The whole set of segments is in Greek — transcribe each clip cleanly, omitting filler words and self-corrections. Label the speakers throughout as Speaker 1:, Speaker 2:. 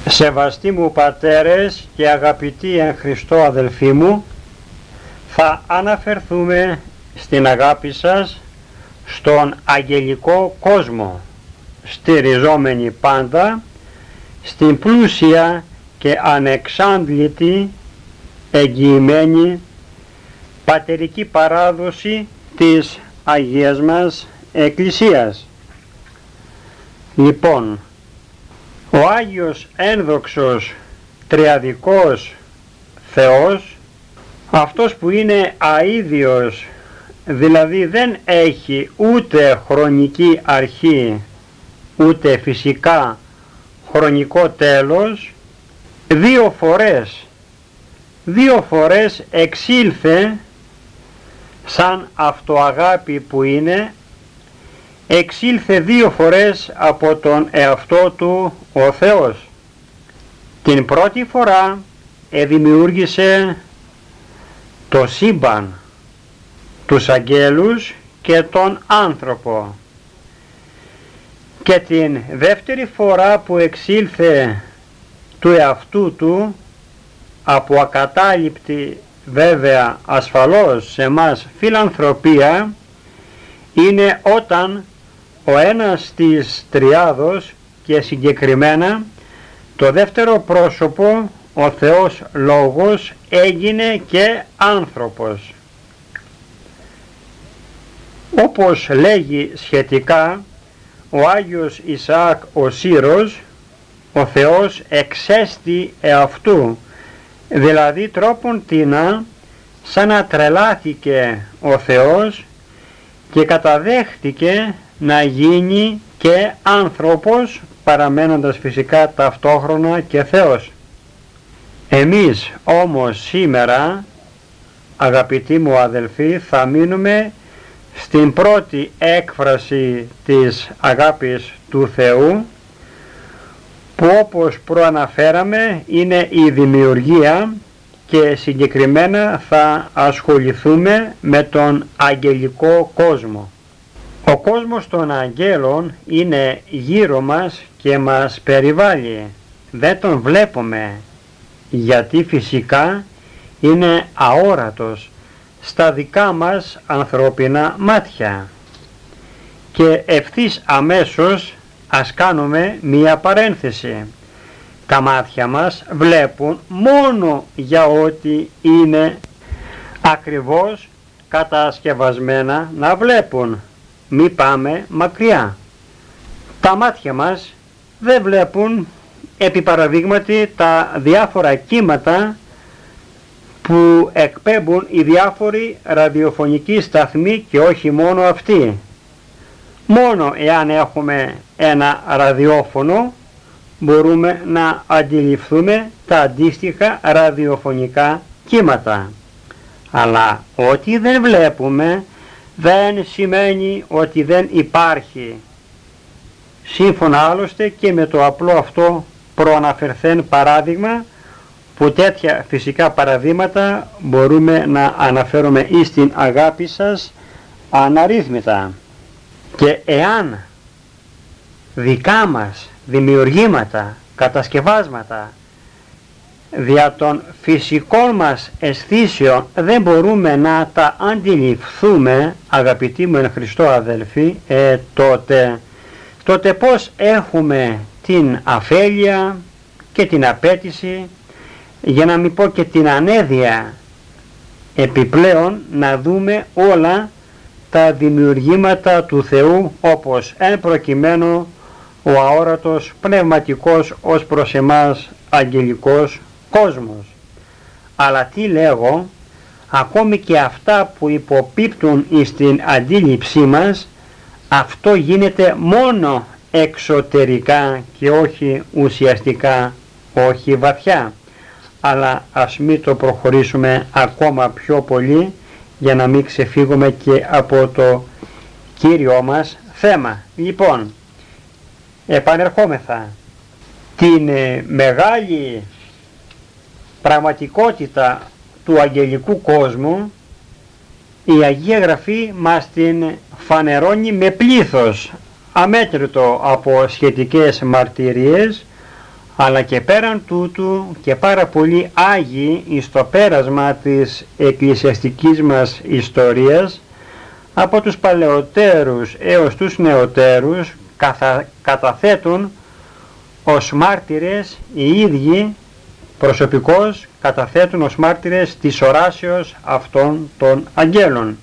Speaker 1: Σεβαστοί μου πατέρες και αγαπητοί εν Χριστώ αδελφοί μου, θα αναφερθούμε στην αγάπη σας στον αγγελικό κόσμο, στηριζόμενοι πάντα στην πλούσια και ανεξάντλητη εγγυημένη πατερική παράδοση της Αγίας μας Εκκλησίας. Λοιπόν, ο Άγιος ένδοξος τριαδικός Θεός, αυτός που είναι αίδιος, δηλαδή δεν έχει ούτε χρονική αρχή ούτε φυσικά χρονικό τέλος, δύο φορές εξήλθε σαν αυτοαγάπη που είναι, εξήλθε δύο φορές από τον εαυτό του ο Θεός. Την πρώτη φορά δημιούργησε το σύμπαν, τους αγγέλους και τον άνθρωπο, και την δεύτερη φορά που εξήλθε του εαυτού του, από ακατάληπτη βέβαια ασφαλώς σε μας φιλανθρωπία, είναι όταν ο ένας της τριάδος, και συγκεκριμένα το δεύτερο πρόσωπο, ο Θεός Λόγος, έγινε και άνθρωπος. Όπως λέγει σχετικά ο Άγιος Ισαάκ ο Σύρος, ο Θεός εξέστη εαυτού, δηλαδή τρόπον τίνα σαν να τρελάθηκε ο Θεός και καταδέχτηκε να γίνει και άνθρωπος, παραμένοντας φυσικά ταυτόχρονα και Θεός. Εμείς όμως σήμερα, αγαπητοί μου αδελφοί, θα μείνουμε στην πρώτη έκφραση της αγάπης του Θεού, που όπως προαναφέραμε είναι η δημιουργία, και συγκεκριμένα θα ασχοληθούμε με τον αγγελικό κόσμο. Ο κόσμος των αγγέλων είναι γύρω μας και μας περιβάλλει. Δεν τον βλέπουμε, γιατί φυσικά είναι αόρατος στα δικά μας ανθρώπινα μάτια. Και ευθύς αμέσως ας κάνουμε μία παρένθεση. Τα μάτια μας βλέπουν μόνο για ό,τι είναι ακριβώς κατασκευασμένα να βλέπουν. Μη πάμε μακριά. Τα μάτια μας δεν βλέπουν, επί παραδείγματι, τα διάφορα κύματα που εκπέμπουν οι διάφοροι ραδιοφωνικοί σταθμοί, και όχι μόνο αυτοί. Μόνο εάν έχουμε ένα ραδιόφωνο μπορούμε να αντιληφθούμε τα αντίστοιχα ραδιοφωνικά κύματα. Αλλά ό,τι δεν βλέπουμε δεν σημαίνει ότι δεν υπάρχει. Σύμφωνα άλλωστε και με το απλό αυτό προαναφερθέν παράδειγμα, που τέτοια φυσικά παραδείγματα μπορούμε να αναφέρουμε εις την αγάπη σας αναρρύθμιτα. Και εάν δικά μας δημιουργήματα, κατασκευάσματα δια των φυσικών μας αισθήσεων δεν μπορούμε να τα αντιληφθούμε, αγαπητοί μου εν Χριστώ αδελφοί, τότε πώς έχουμε την αφέλεια και την απέτηση, για να μην πω και την ανέδεια επιπλέον, να δούμε όλα τα δημιουργήματα του Θεού, όπως εν προκειμένου ο αόρατος πνευματικός ως προς εμάς αγγελικός κόσμος. Αλλά τι λέγω, ακόμη και αυτά που υποπίπτουν στην αντίληψή μας, αυτό γίνεται μόνο εξωτερικά και όχι ουσιαστικά, όχι βαθιά. Αλλά ας μην το προχωρήσουμε ακόμα πιο πολύ, για να μην ξεφύγουμε και από το κύριο μας θέμα. Λοιπόν, επανερχόμεθα. Την μεγάλη πραγματικότητα του αγγελικού κόσμου η Αγία Γραφή μας την φανερώνει με πλήθος αμέτρητο από σχετικές μαρτυρίες, αλλά και πέραν τούτου και πάρα πολλοί Άγιοι στο πέρασμα της εκκλησιαστικής μας ιστορίας, από τους παλαιότερους έως τους νεωτέρους, καταθέτουν ως μάρτυρες οι ίδιοι προσωπικώς, καταθέτουν ως μάρτυρες της οράσεως αυτών των αγγέλων.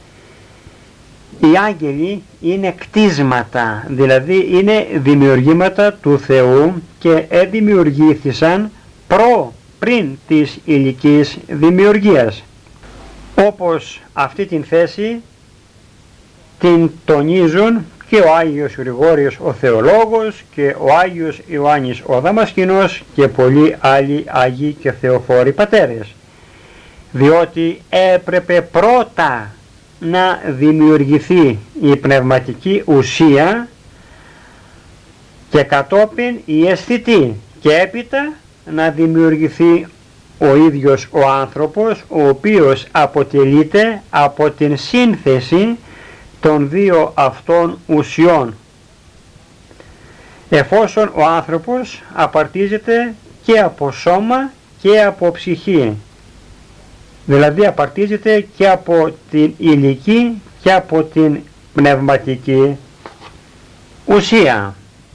Speaker 1: Οι άγγελοι είναι κτίσματα, δηλαδή είναι δημιουργήματα του Θεού και εδημιουργήθησαν πριν της υλικής δημιουργίας. Όπως αυτή την θέση την τονίζουν και ο Άγιος Γρηγόριος ο Θεολόγος και ο Άγιος Ιωάννης ο Δαμασκηνός και πολλοί άλλοι Άγιοι και Θεοφόροι πατέρες, διότι έπρεπε πρώτα να δημιουργηθεί η πνευματική ουσία και κατόπιν η αισθητή και έπειτα να δημιουργηθεί ο ίδιος ο άνθρωπος, ο οποίος αποτελείται από την σύνθεση των δύο αυτών ουσιών, εφόσον ο άνθρωπος απαρτίζεται και από σώμα και από ψυχή, δηλαδή απαρτίζεται και από την υλική και από την πνευματική ουσία.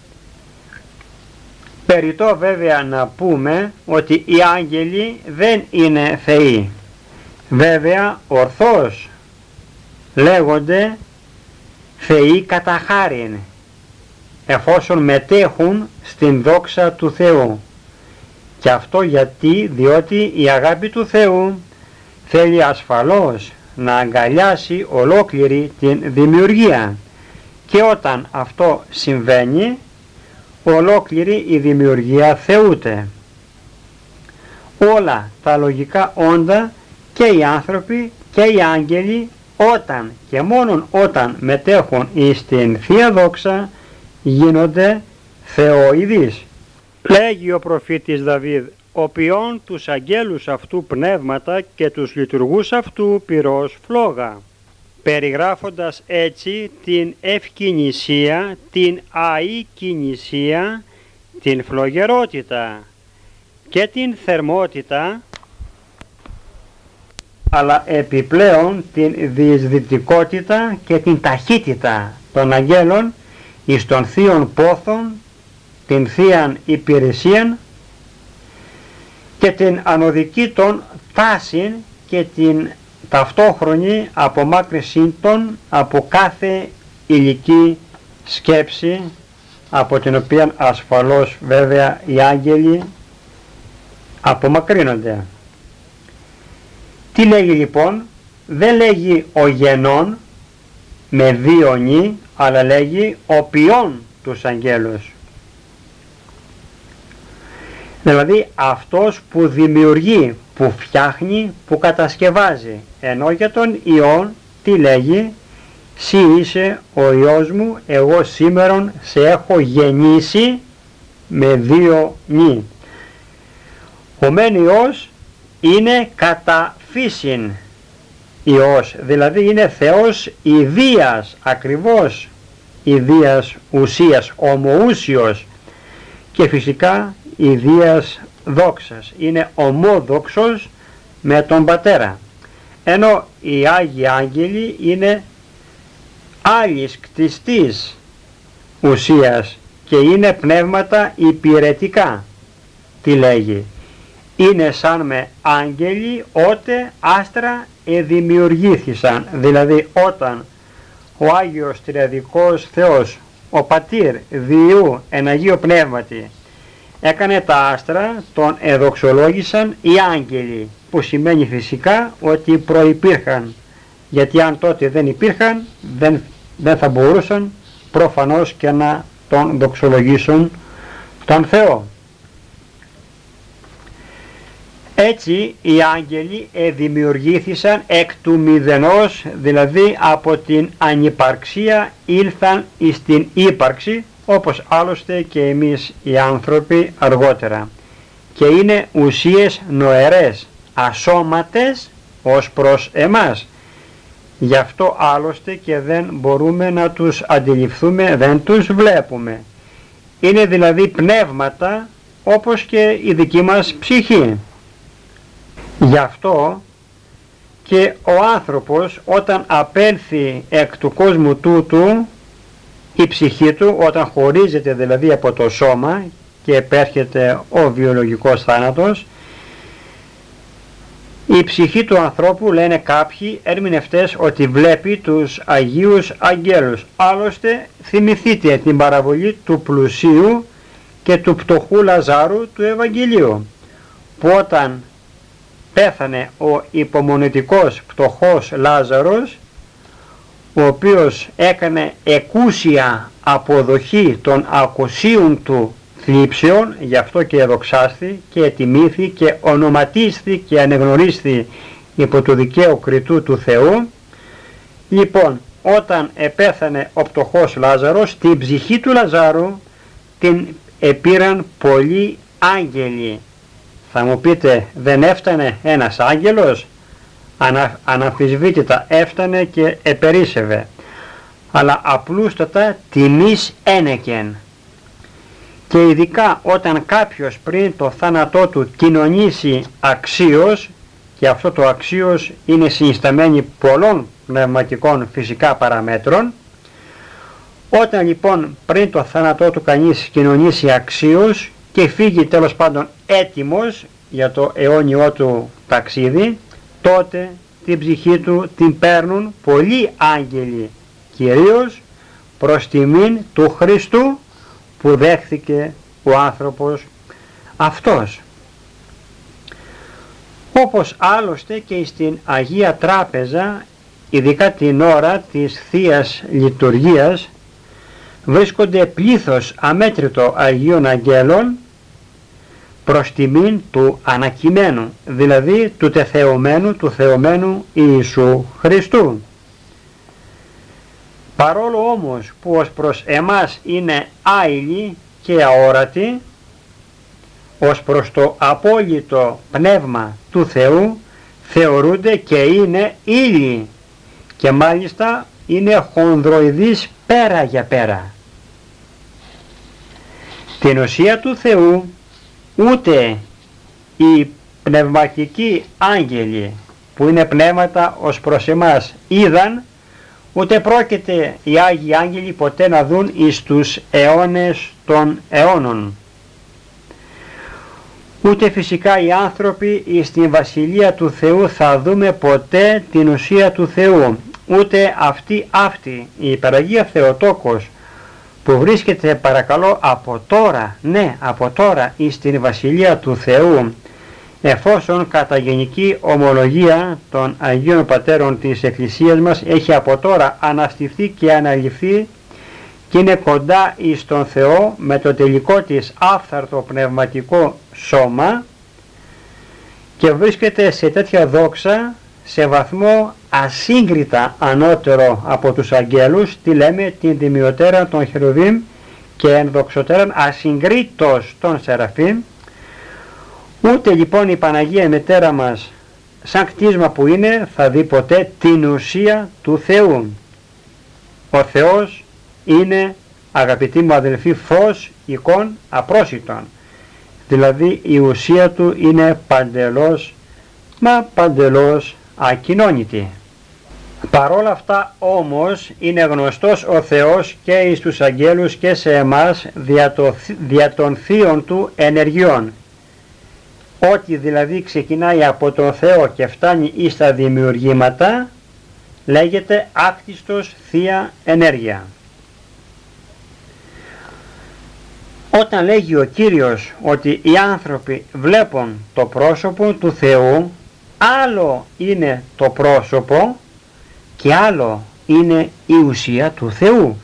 Speaker 1: Περιττό βέβαια να πούμε ότι οι άγγελοι δεν είναι θεοί. Βέβαια ορθώς λέγονται θεοί κατά χάριν, εφόσον μετέχουν στην δόξα του Θεού. Και αυτό διότι η αγάπη του Θεού θέλει ασφαλώς να αγκαλιάσει ολόκληρη την δημιουργία, και όταν αυτό συμβαίνει ολόκληρη η δημιουργία θεούται. Όλα τα λογικά όντα και οι άνθρωποι και οι άγγελοι όταν και μόνον όταν μετέχουν στην Θεία Δόξα γίνονται θεοειδείς. Λέγει ο προφήτης Δαβίδ: «Οποιών τους αγγέλους αυτού πνεύματα και τους λειτουργούς αυτού πυρός φλόγα», περιγράφοντας έτσι την ευκινησία, την αικινησία, την φλογερότητα και την θερμότητα, αλλά επιπλέον την διεισδυτικότητα και την ταχύτητα των αγγέλων εις των θείων πόθων, την θείαν υπηρεσίαν και την ανωδική των τάσιν και την ταυτόχρονη απομάκρυνσή των από κάθε υλική σκέψη, από την οποία ασφαλώς βέβαια οι άγγελοι απομακρύνονται. Τι λέγει λοιπόν? Δεν λέγει ο γενών με δύο νη, αλλά λέγει ο ποιόν τους αγγέλους. Δηλαδή αυτός που δημιουργεί, που φτιάχνει, που κατασκευάζει. Ενώ για τον Υιόν τι λέγει? «Συ είσαι ο Υιός μου, εγώ σήμερον σε έχω γεννήσει», με δύο νη. Ο μεν Υιός είναι κατά φύσιν Υιός, δηλαδή είναι Θεός ιδίας, ακριβώς ιδίας ουσίας, ομοούσιος, και φυσικά ιδίας δόξας, είναι ομόδοξος με τον Πατέρα. Ενώ οι Άγιοι Άγγελοι είναι άλλης κτιστής ουσίας και είναι πνεύματα υπηρετικά. Τι λέγει? «Είναι σαν με άγγελοι ότε άστρα εδημιουργήθησαν», δηλαδή όταν ο Άγιος Τριαδικός Θεός, ο Πατήρ Διού εν Αγίο Πνεύματι, έκανε τα άστρα, τον εδοξολόγησαν οι άγγελοι, που σημαίνει φυσικά ότι προϋπήρχαν, γιατί αν τότε δεν υπήρχαν δεν θα μπορούσαν προφανώς και να τον δοξολογήσουν τον Θεό. Έτσι οι άγγελοι δημιουργήθησαν εκ του μηδενός, δηλαδή από την ανυπαρξία ήλθαν στην ύπαρξη, όπως άλλωστε και εμείς οι άνθρωποι αργότερα, και είναι ουσίες νοερές, ασώματες ως προς εμάς. Γι' αυτό άλλωστε και δεν μπορούμε να τους αντιληφθούμε, δεν τους βλέπουμε. Είναι δηλαδή πνεύματα όπως και η δική μας ψυχή. Γι' αυτό και ο άνθρωπος όταν απέλθει εκ του κόσμου τούτου, η ψυχή του όταν χωρίζεται δηλαδή από το σώμα και επέρχεται ο βιολογικός θάνατος, η ψυχή του ανθρώπου, λένε κάποιοι ερμηνευτές, ότι βλέπει τους Αγίους Αγγέλους. Άλλωστε θυμηθείτε την παραβολή του πλουσίου και του πτωχού Λαζάρου του Ευαγγελίου, που όταν πέθανε ο υπομονητικός πτωχός Λάζαρος, ο οποίος έκανε εκούσια αποδοχή των ακουσίων του θλίψεων, γι' αυτό και εδοξάστη και ετιμήθη και ονοματίστη και ανεγνωρίστη υπό του δικαίου κριτού του Θεού. Λοιπόν, όταν επέθανε ο πτωχός Λάζαρος, την ψυχή του Λαζάρου την επήραν πολλοί άγγελοι. Θα μου πείτε, δεν έφτανε ένας άγγελος? Αναμφισβήτητα έφτανε και επερίσσευε, αλλά απλούστατα τιμής ένεκεν. Και ειδικά όταν κάποιος πριν το θάνατό του κοινωνήσει αξίως, και αυτό το αξίως είναι συνισταμένη πολλών πνευματικών φυσικά παραμέτρων, όταν λοιπόν πριν το θάνατό του κανείς κοινωνήσει αξίως και φύγει τέλος πάντων έτοιμος για το αιώνιό του ταξίδι, τότε την ψυχή του την παίρνουν πολλοί άγγελοι, κυρίως προς τιμήν του Χριστού που δέχθηκε ο άνθρωπος αυτός. Όπως άλλωστε και στην Αγία Τράπεζα, ειδικά την ώρα της Θείας Λειτουργίας, βρίσκονται πλήθος αμέτρητο Αγίων Αγγέλων προς τιμήν του ανακειμένου, δηλαδή του τεθεωμένου, του θεωμένου Ιησού Χριστού. Παρόλο όμως που ως προς εμάς είναι άειλοι και αόρατοι, ως προς το απόλυτο πνεύμα του Θεού θεωρούνται και είναι ήλιοι και μάλιστα είναι χονδροειδείς πέρα για πέρα. Την ουσία του Θεού ούτε οι πνευματικοί άγγελοι που είναι πνεύματα ως προς εμάς είδαν, ούτε πρόκειται οι Άγιοι Άγγελοι ποτέ να δουν εις τους αιώνες των αιώνων. Ούτε φυσικά οι άνθρωποι εις την Βασιλεία του Θεού θα δούμε ποτέ την ουσία του Θεού, ούτε αυτή η υπεραγία Θεοτόκος που βρίσκεται παρακαλώ από τώρα, ναι από τώρα εις την Βασιλεία του Θεού, εφόσον κατά γενική ομολογία των Αγίων Πατέρων της Εκκλησίας μας έχει από τώρα αναστηθεί και αναλυφθεί και είναι κοντά εις τον Θεό με το τελικό της άφθαρτο πνευματικό σώμα και βρίσκεται σε τέτοια δόξα, σε βαθμό ασύγκριτα ανώτερο από τους αγγέλους, τι λέμε, την τιμιωτέρα των Χερουβίμ και ενδοξωτέραν ασυγκρίτως των Σεραφείμ. Ούτε λοιπόν η Παναγία Μητέρα μας σαν κτίσμα που είναι θα δει ποτέ την ουσία του Θεού. Ο Θεός είναι, αγαπητοί μου αδελφοί, φως εικόν απρόσιτον, δηλαδή η ουσία του είναι παντελώς, μα παντελώς ακοινώνητη. Παρόλα αυτά όμως είναι γνωστός ο Θεός και εις τους αγγέλους και σε εμάς δια των θείων του ενεργειών. Ό,τι δηλαδή ξεκινάει από τον Θεό και φτάνει εις τα δημιουργήματα λέγεται άκτιστος θεία ενέργεια. Όταν λέγει ο Κύριος ότι οι άνθρωποι βλέπουν το πρόσωπο του Θεού, άλλο είναι το πρόσωπο και άλλο είναι η ουσία του Θεού.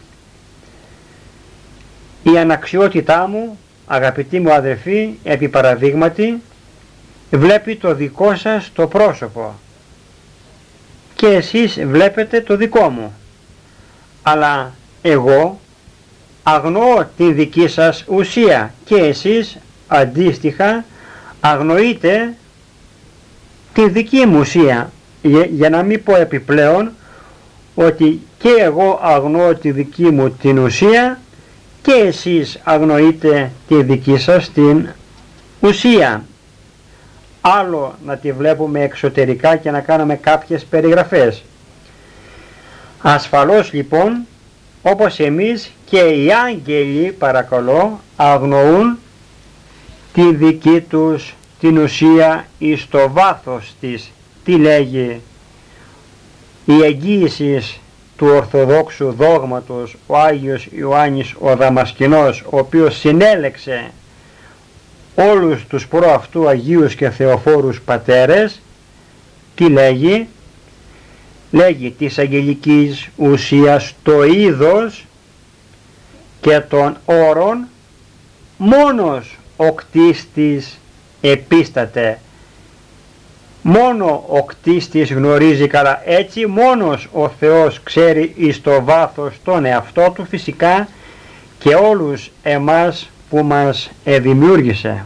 Speaker 1: Η αναξιότητά μου, αγαπητοί μου αδερφοί, επί παραδείγματι, βλέπει το δικό σας το πρόσωπο και εσείς βλέπετε το δικό μου, αλλά εγώ αγνοώ τη δική σας ουσία και εσείς αντίστοιχα αγνοείτε τη δική μου ουσία, για να μην πω επιπλέον ότι και εγώ αγνοώ τη δική μου την ουσία και εσείς αγνοείτε τη δική σας την Ουσία, άλλο να τη βλέπουμε εξωτερικά και να κάνουμε κάποιες περιγραφές. Ασφαλώς λοιπόν, όπως εμείς και οι άγγελοι, παρακαλώ, αγνοούν τη δική τους την ουσία εις το βάθος της. Τι λέγει η εγγύηση του Ορθοδόξου δόγματος ο Άγιος Ιωάννης ο Δαμασκηνός, ο οποίος συνέλεξε όλους τους προαυτού Αγίους και Θεοφόρους πατέρες. Τι λέγει? Λέγει της αγγελικής ουσίας το είδος και των όρων μόνος ο κτίστης επίσταται. Μόνο ο κτίστης γνωρίζει καλά, έτσι μόνος ο Θεός ξέρει εις το βάθος τον εαυτό του, φυσικά και όλους εμάς που μας δημιούργησε.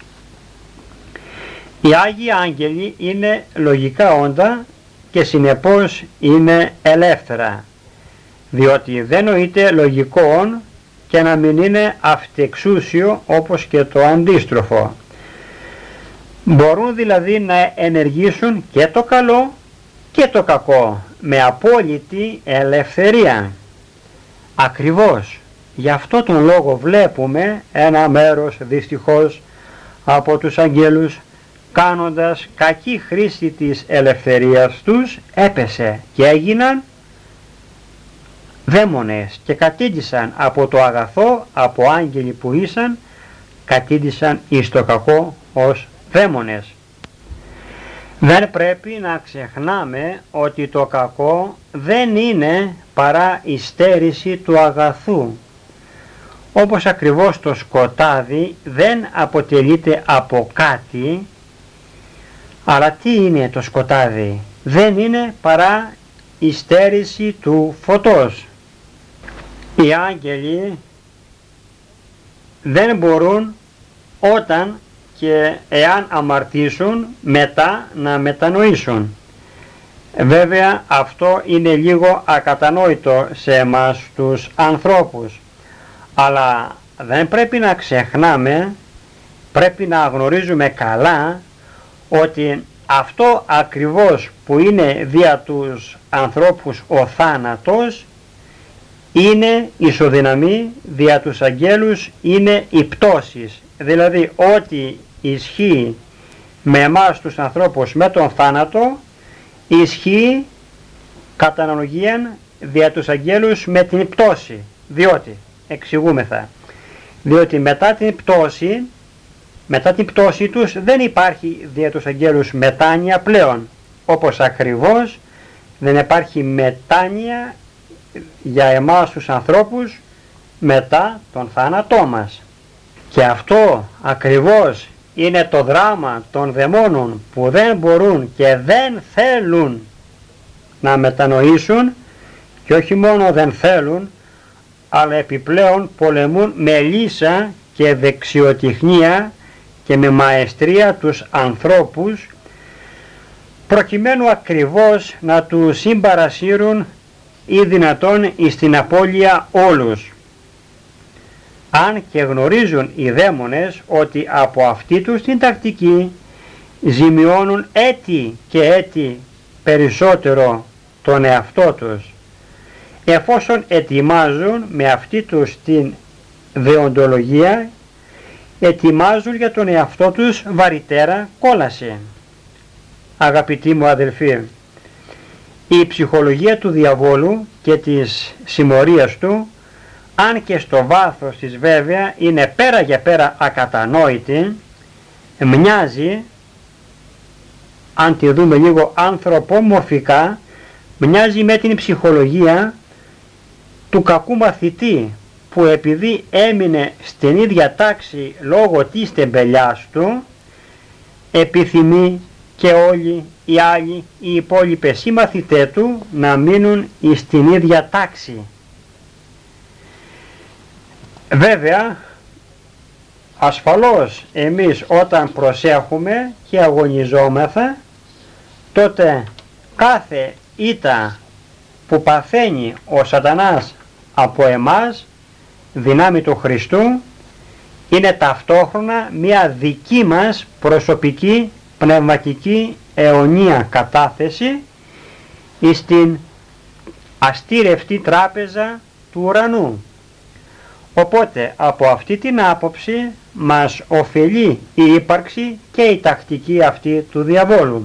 Speaker 1: Οι Άγιοι Άγγελοι είναι λογικά όντα και συνεπώς είναι ελεύθερα, διότι δεν νοείται λογικόν και να μην είναι αυτεξούσιο όπως και το αντίστροφο. Μπορούν δηλαδή να ενεργήσουν και το καλό και το κακό με απόλυτη ελευθερία. Ακριβώς γι' αυτό τον λόγο βλέπουμε ένα μέρος δυστυχώς από τους αγγέλους, κάνοντας κακή χρήση της ελευθερίας τους, έπεσε και έγιναν δαίμονες και κατήντησαν από το αγαθό, από άγγελοι που ήσαν, κατήντησαν εις το κακό ως δαίμονες. Δεν πρέπει να ξεχνάμε ότι το κακό δεν είναι παρά η στέρηση του αγαθού. Όπως ακριβώς το σκοτάδι δεν αποτελείται από κάτι, αλλά τι είναι το σκοτάδι? Δεν είναι παρά η στέρηση του φωτός. Οι άγγελοι δεν μπορούν όταν και εάν αμαρτήσουν μετά να μετανοήσουν. Βέβαια αυτό είναι λίγο ακατανόητο σε εμάς τους ανθρώπους, αλλά δεν πρέπει να ξεχνάμε, πρέπει να γνωρίζουμε καλά ότι αυτό ακριβώς που είναι δια τους ανθρώπους ο θάνατος είναι ισοδυναμή, δια τους αγγέλους είναι οι πτώσεις. Δηλαδή ό,τι ισχύει με εμάς τους ανθρώπους με τον θάνατο, ισχύει κατά αναλογία δια τους αγγέλους με την πτώση. Διότι, εξηγούμεθα, διότι μετά την πτώση τους δεν υπάρχει δια τους αγγέλους μετάνοια πλέον, όπως ακριβώς δεν υπάρχει μετάνοια για εμάς τους ανθρώπους μετά τον θάνατό μας. Και αυτό ακριβώς είναι το δράμα των δαιμόνων, που δεν μπορούν και δεν θέλουν να μετανοήσουν, και όχι μόνο δεν θέλουν, αλλά επιπλέον πολεμούν με λύσα και δεξιοτεχνία και με μαεστρία τους ανθρώπους, προκειμένου ακριβώς να τους συμπαρασύρουν ή δυνατόν εις την απώλεια όλους. Αν και γνωρίζουν οι δαίμονες ότι από αυτή τους την τακτική ζημιώνουν έτη και έτη περισσότερο τον εαυτό τους, εφόσον ετοιμάζουν με αυτή τους την δεοντολογία, ετοιμάζουν για τον εαυτό τους βαρυτέρα κόλαση. Αγαπητοί μου αδελφοί, η ψυχολογία του διαβόλου και της συμμορίας του, αν και στο βάθος της βέβαια είναι πέρα για πέρα ακατανόητη, μοιάζει, αν τη δούμε λίγο ανθρωπομορφικά, μοιάζει με την ψυχολογία του κακού μαθητή, που επειδή έμεινε στην ίδια τάξη λόγω της τεμπελιάς του, επιθυμεί και όλοι οι άλλοι, οι υπόλοιπες συμμαθητές του, να μείνουν στην ίδια τάξη. Βέβαια, ασφαλώς εμείς όταν προσέχουμε και αγωνιζόμεθα, τότε κάθε ήττα που παθαίνει ο σατανάς από εμάς, δυνάμει του Χριστού, είναι ταυτόχρονα μια δική μας προσωπική πνευματική αιωνία κατάθεση στην αστήρευτη τράπεζα του ουρανού. Οπότε από αυτή την άποψη μας ωφελεί η ύπαρξη και η τακτική αυτή του διαβόλου.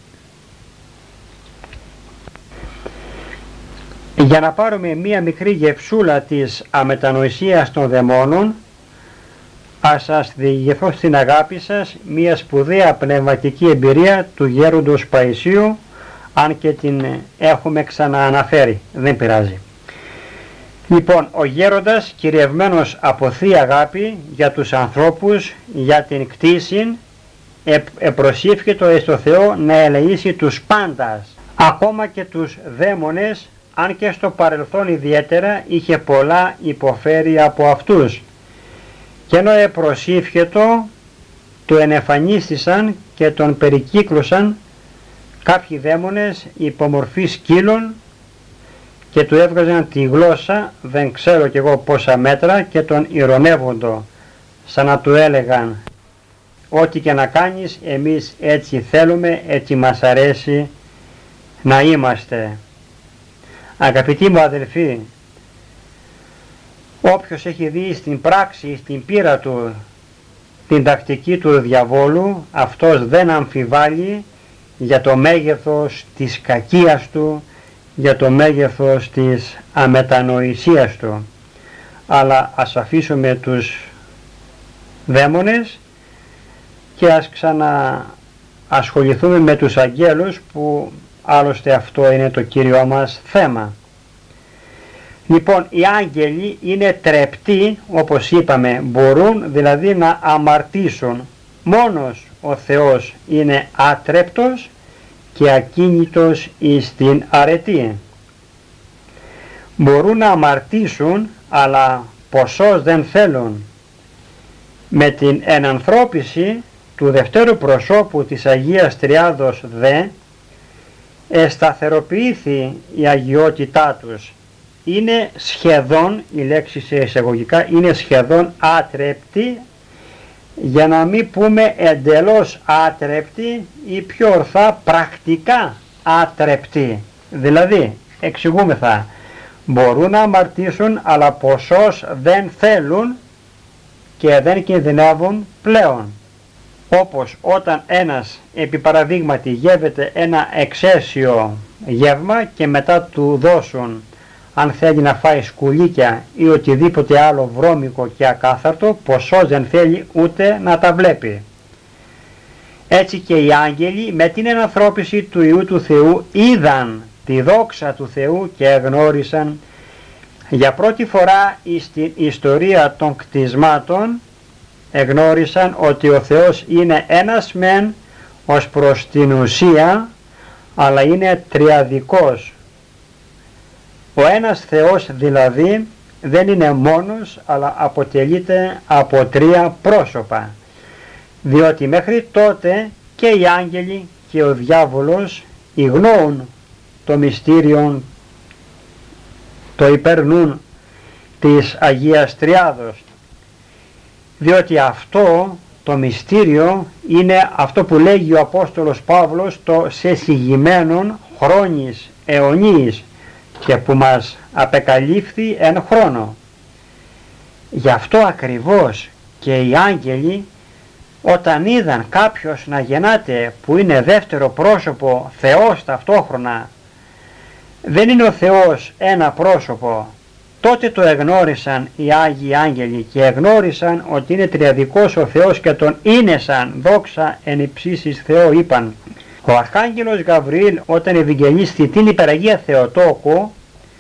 Speaker 1: Για να πάρουμε μία μικρή γευσούλα της αμετανοησίας των δαιμόνων, ας σας διηγηθώ στην αγάπη σας μία σπουδαία πνευματική εμπειρία του γέροντος Παϊσίου, αν και την έχουμε ξανααναφέρει, δεν πειράζει. Λοιπόν, ο γέροντας, κυριευμένος από θεία αγάπη για τους ανθρώπους, για την κτήση, προσήφηκε στο Θεό να ελεήσει τους πάντας, ακόμα και τους δαίμονες, αν και στο παρελθόν ιδιαίτερα είχε πολλά υποφέρει από αυτούς. Και ενώ προσήφιετο, του ενεφανίστησαν και τον περικύκλωσαν κάποιοι δαίμονες υπομορφή σκύλων και του έβγαζαν τη γλώσσα, δεν ξέρω κι εγώ πόσα μέτρα, και τον ηρωνεύοντο, σαν να του έλεγαν ό,τι και να κάνεις, εμείς έτσι θέλουμε, έτσι μας αρέσει να είμαστε. Αγαπητοί μου αδελφοί, όποιος έχει δει στην πράξη, στην πείρα του, την τακτική του διαβόλου, αυτός δεν αμφιβάλλει για το μέγεθος της κακίας του, για το μέγεθος της αμετανοησίας του. Αλλά ας αφήσουμε τους δαίμονες και ας ξαναασχοληθούμε με τους αγγέλους, που άλλωστε αυτό είναι το κύριο μας θέμα. Λοιπόν, οι άγγελοι είναι τρεπτοί, όπως είπαμε, μπορούν δηλαδή να αμαρτήσουν. Μόνος ο Θεός είναι άτρεπτος και ακίνητος εις την αρετή. Μπορούν να αμαρτήσουν, αλλά ποσός δεν θέλουν. Με την ενανθρώπιση του δευτέρου προσώπου της Αγίας Τριάδος δε, εσταθεροποιήθη η αγιότητά τους. Είναι σχεδόν, η λέξη σε εισαγωγικά, είναι σχεδόν άτρεπτοι, για να μην πούμε εντελώς άτρεπτοι, ή πιο ορθά πρακτικά άτρεπτοι. Δηλαδή, εξηγούμεθα, μπορούν να αμαρτήσουν, αλλά ποσός δεν θέλουν και δεν κινδυνεύουν πλέον. Όπως όταν ένας, επί παραδείγματι, γεύεται ένα εξαίσιο γεύμα και μετά του δώσουν, αν θέλει να φάει σκουλίκια ή οτιδήποτε άλλο βρώμικο και ακάθαρτο, ποσός δεν θέλει ούτε να τα βλέπει. Έτσι και οι άγγελοι με την ενανθρώπιση του Υιού του Θεού είδαν τη δόξα του Θεού και εγνώρισαν για πρώτη φορά στην ιστορία των κτισμάτων, εγνώρισαν ότι ο Θεός είναι ένας μεν ως προς την ουσία, αλλά είναι τριαδικός. Ο ένας Θεός δηλαδή δεν είναι μόνος, αλλά αποτελείται από τρία πρόσωπα, διότι μέχρι τότε και οι άγγελοι και ο διάβολος ιγνώουν το μυστήριο, το υπερνούν της Αγίας Τριάδος, διότι αυτό το μυστήριο είναι αυτό που λέγει ο Απόστολος Παύλος, το σεσυγημένον χρόνης αιωνίης, και που μας απεκαλύφθη εν χρόνο. Γι' αυτό ακριβώς και οι άγγελοι, όταν είδαν κάποιος να γεννάται που είναι δεύτερο πρόσωπο Θεός ταυτόχρονα, δεν είναι ο Θεός ένα πρόσωπο, τότε το εγνώρισαν οι Άγιοι Άγγελοι και εγνώρισαν ότι είναι τριαδικός ο Θεός και τον ίνεσαν δόξα εν υψίσεις Θεό είπαν. Ο Αρχάγγελος Γαβριήλ, όταν ευηγγελίστη την υπεραγία Θεοτόκου,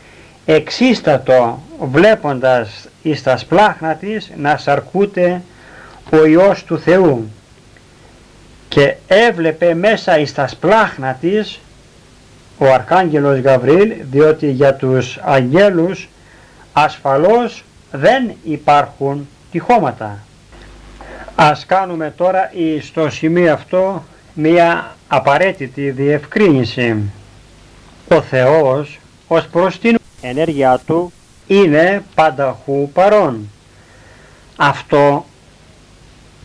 Speaker 1: εξίστατο βλέποντας εις τα σπλάχνα της να σαρκούται ο Υιός του Θεού, και έβλεπε μέσα εις τα σπλάχνα της ο Αρχάγγελος Γαβριήλ, διότι για τους αγγέλους ασφαλώς δεν υπάρχουν τυχώματα. Ας κάνουμε τώρα στο σημείο αυτό μία απαραίτητη διευκρίνηση. Ο Θεός ως προς την ενέργειά του είναι πανταχού παρόν. Αυτό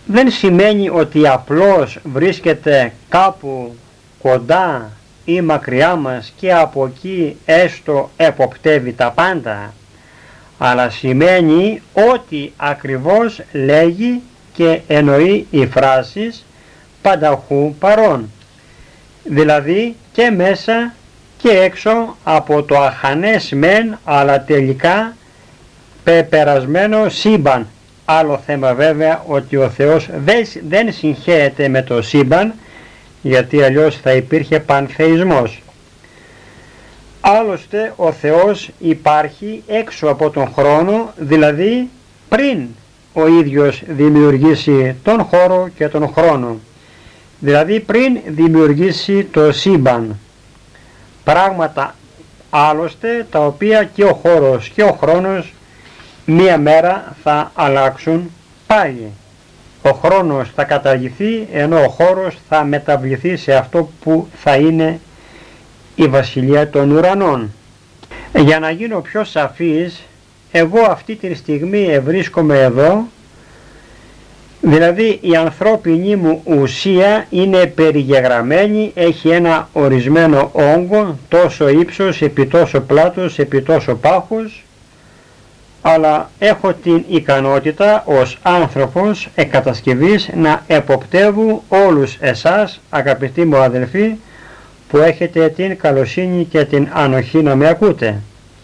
Speaker 1: δεν σημαίνει ότι απλώς βρίσκεται κάπου κοντά ή μακριά μας και από εκεί έστω εποπτεύει τα πάντα, αλλά σημαίνει ότι ακριβώς λέγει και εννοεί οι φράσεις πανταχού παρών, δηλαδή και μέσα και έξω από το αχανές μεν αλλά τελικά πεπερασμένο σύμπαν. Άλλο θέμα βέβαια ότι ο Θεός δεν συγχέεται με το σύμπαν, γιατί αλλιώς θα υπήρχε πανθεϊσμός. Άλλωστε ο Θεός υπάρχει έξω από τον χρόνο, δηλαδή πριν ο ίδιος δημιουργήσει τον χώρο και τον χρόνο, δηλαδή πριν δημιουργήσει το σύμπαν. Πράγματα άλλωστε τα οποία και ο χώρος και ο χρόνος μία μέρα θα αλλάξουν πάλι. Ο χρόνος θα καταργηθεί ενώ ο χώρος θα μεταβληθεί σε αυτό που θα είναι η βασιλεία των ουρανών. Για να γίνω πιο σαφής, εγώ αυτή τη στιγμή βρίσκομαι εδώ, δηλαδή η ανθρώπινη μου ουσία είναι περιγεγραμμένη, έχει ένα ορισμένο όγκο, τόσο ύψος, επί τόσο πλάτος, επί τόσο πάχος, αλλά έχω την ικανότητα ως άνθρωπος εκατασκευής να εποπτεύω όλους εσάς, αγαπητοί μου αδελφοί, που έχετε την καλοσύνη και την ανοχή να με ακούτε.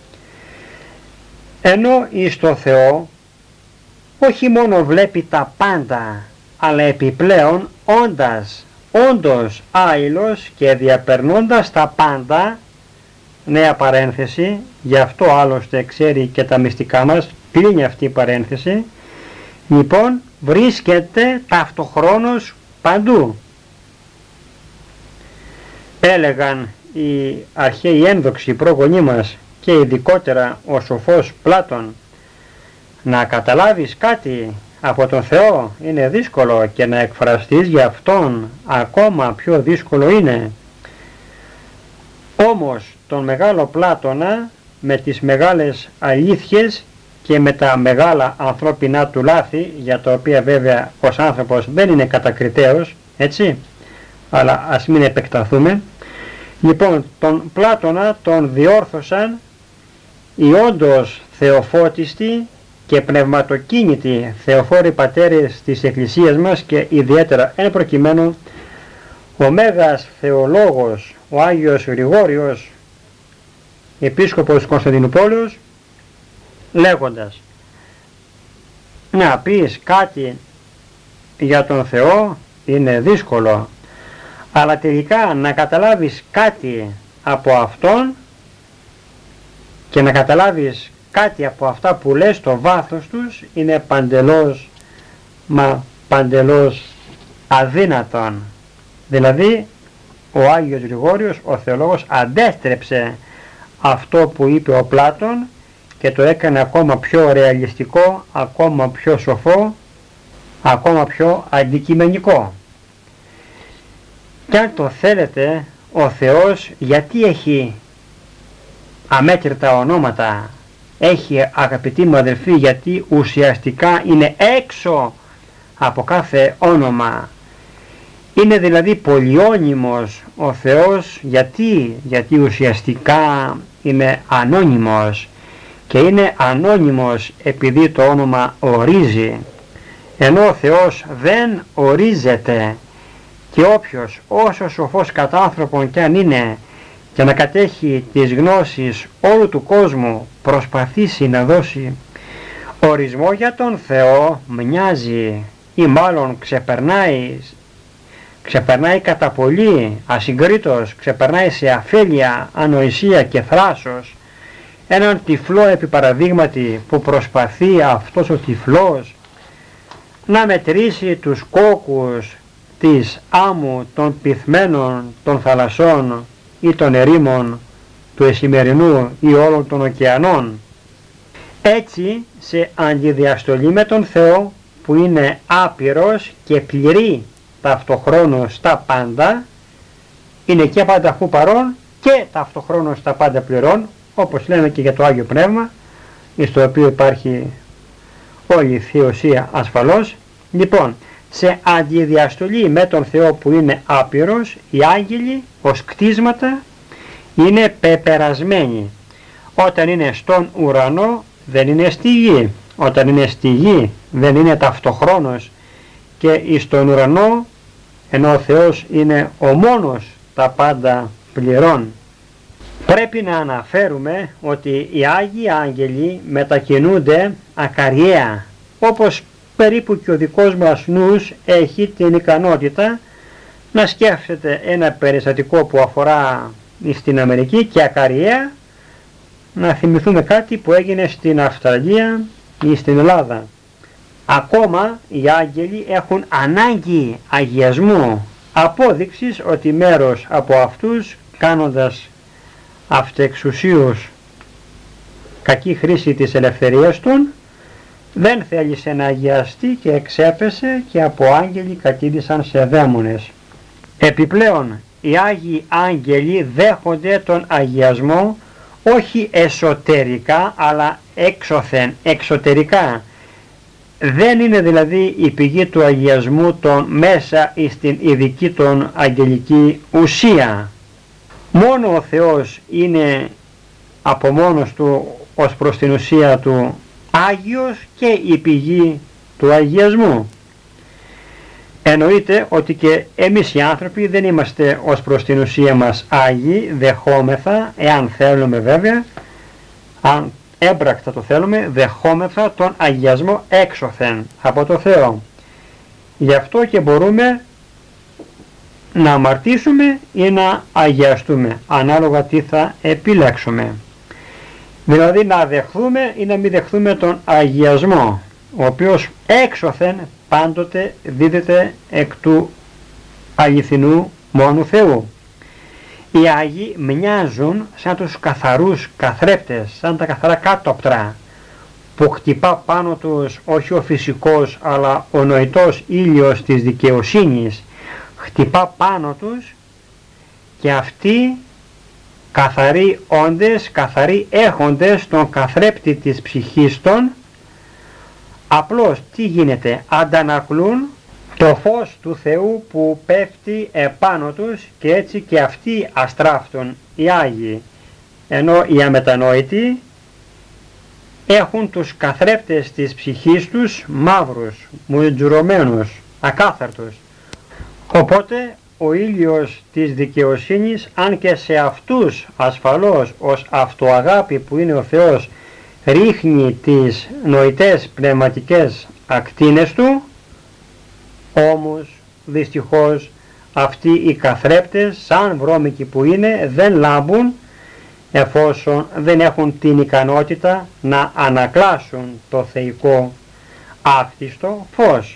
Speaker 1: Ενώ εις το Θεό όχι μόνο βλέπει τα πάντα, αλλά επιπλέον όντως άειλος και διαπερνώντας τα πάντα, νέα παρένθεση, γι' αυτό άλλωστε ξέρει και τα μυστικά μας, κλείνει αυτή η παρένθεση, λοιπόν βρίσκεται ταυτοχρόνως παντού. Έλεγαν οι αρχαίοι ένδοξοι πρόγονοί μας και ειδικότερα ο σοφός Πλάτων, να καταλάβεις κάτι από τον Θεό είναι δύσκολο και να εκφραστείς για Αυτόν ακόμα πιο δύσκολο είναι. Όμως τον μεγάλο Πλάτωνα με τις μεγάλες αλήθειες και με τα μεγάλα ανθρώπινά του λάθη, για τα οποία βέβαια ως άνθρωπος δεν είναι κατακριτέος, έτσι, αλλά ας μην επεκταθούμε. Λοιπόν, τον Πλάτωνα τον διόρθωσαν οι όντως θεοφώτιστοι και πνευματοκίνητοι θεοφόροι πατέρες της Εκκλησίας μας και ιδιαίτερα εν προκειμένου ο Μέγας Θεολόγος, ο Άγιος Γρηγόριος, Επίσκοπος Κωνσταντινούπολεως, λέγοντας: να πεις κάτι για τον Θεό είναι δύσκολο, αλλά τελικά να καταλάβεις κάτι από Αυτόν και να καταλάβεις κάτι από αυτά που λες στο βάθος τους είναι παντελώς αδύνατον. Δηλαδή ο Άγιος Γρηγόριος, ο θεολόγος, αντέστρεψε αυτό που είπε ο Πλάτων και το έκανε ακόμα πιο ρεαλιστικό, ακόμα πιο σοφό, ακόμα πιο αντικειμενικό. Και αν το θέλετε, ο Θεός γιατί έχει αμέτρητα ονόματα, έχει, αγαπητοί μου αδελφοί, γιατί ουσιαστικά είναι έξω από κάθε όνομα. Είναι δηλαδή πολυώνυμος ο Θεός, γιατί ουσιαστικά είναι ανώνυμος, και είναι ανώνυμος επειδή το όνομα ορίζει, ενώ ο Θεός δεν ορίζεται. Και όποιος, όσο σοφός κατά άνθρωπον κι αν είναι, και να κατέχει τις γνώσεις όλου του κόσμου, προσπαθήσει να δώσει ορισμό για τον Θεό, μοιάζει ή μάλλον ξεπερνάει κατά πολύ, ασυγκρίτως, ξεπερνάει σε αφέλεια, ανοησία και θράσος έναν τυφλό επί παραδείγματι που προσπαθεί αυτός ο τυφλός να μετρήσει τους κόκκους της άμμου των πυθμένων των θαλασσών ή των ερήμων του εσημερινού ή όλων των ωκεανών. Έτσι, σε αντιδιαστολή με τον Θεό που είναι άπειρος και πληρεί ταυτοχρόνως τα πάντα, είναι και πανταχού παρών και ταυτοχρόνως τα πάντα πληρών, όπως λέμε και για το Άγιο Πνεύμα, στο οποίο υπάρχει όλη η θειοσία ασφαλώς. Λοιπόν, σε αντιδιαστολή με τον Θεό που είναι άπειρος, οι άγγελοι ως κτίσματα είναι πεπερασμένοι. Όταν είναι στον ουρανό δεν είναι στη γη. Όταν είναι στη γη δεν είναι ταυτοχρόνως και στον ουρανό, ενώ ο Θεός είναι ο μόνος τα πάντα πληρών. Πρέπει να αναφέρουμε ότι οι Άγιοι Άγγελοι μετακινούνται ακαριαία, όπως περίπου και ο δικός μας νους έχει την ικανότητα να σκέφτεται ένα περιστατικό που αφορά στην Αμερική και ακαριαία να θυμηθούμε κάτι που έγινε στην Αυστραλία ή στην Ελλάδα. Ακόμα οι άγγελοι έχουν ανάγκη αγιασμού, απόδειξης ότι μέρος από αυτούς, κάνοντας αυτεξουσίως κακή χρήση της ελευθερίας των, δεν θέλησε να αγιαστεί και εξέπεσε και από άγγελοι κατήδησαν σε δαίμονες. Επιπλέον, οι Άγιοι Άγγελοι δέχονται τον αγιασμό όχι εσωτερικά αλλά έξωθεν, εξωτερικά. Δεν είναι δηλαδή η πηγή του αγιασμού των μέσα στην ειδική των αγγελική ουσία. Μόνο ο Θεός είναι από μόνος του ως προς την ουσία του Άγιος και η πηγή του αγιασμού. Εννοείται ότι και εμείς οι άνθρωποι δεν είμαστε ως προς την ουσία μας Άγιοι, δεχόμεθα, εάν θέλουμε βέβαια, αν έμπρακτα το θέλουμε, δεχόμεθα τον αγιασμό έξωθεν από το Θεό. Γι' αυτό και μπορούμε να αμαρτήσουμε ή να αγιαστούμε, ανάλογα τι θα επιλέξουμε. Δηλαδή να δεχθούμε ή να μην δεχθούμε τον αγιασμό, ο οποίος έξωθεν πάντοτε δίδεται εκ του αληθινού μόνου Θεού. Οι Άγιοι μοιάζουν σαν τους καθαρούς καθρέπτες, σαν τα καθαρά κάτωπτρα που χτυπά πάνω τους όχι ο φυσικός αλλά ο νοητός ήλιος της δικαιοσύνης, χτυπά πάνω τους και αυτοί καθαροί όντες, καθαροί έχοντες τον καθρέπτη της ψυχής των, απλώς τι γίνεται, αντανακλούν το φως του Θεού που πέφτει επάνω τους και έτσι και αυτοί αστράφτουν οι Άγιοι, ενώ οι αμετανόητοι έχουν τους καθρέπτες της ψυχής τους μαύρους, μουντζουρωμένους, ακάθαρτους. Οπότε ο ήλιος της δικαιοσύνης, αν και σε αυτούς ασφαλώς ως αυτοαγάπη που είναι ο Θεός ρίχνει τις νοητές πνευματικές ακτίνες του, όμως δυστυχώς αυτοί οι καθρέπτες σαν βρώμικοι που είναι δεν λάμπουν εφόσον δεν έχουν την ικανότητα να ανακλάσουν το θεϊκό άκτιστο φως.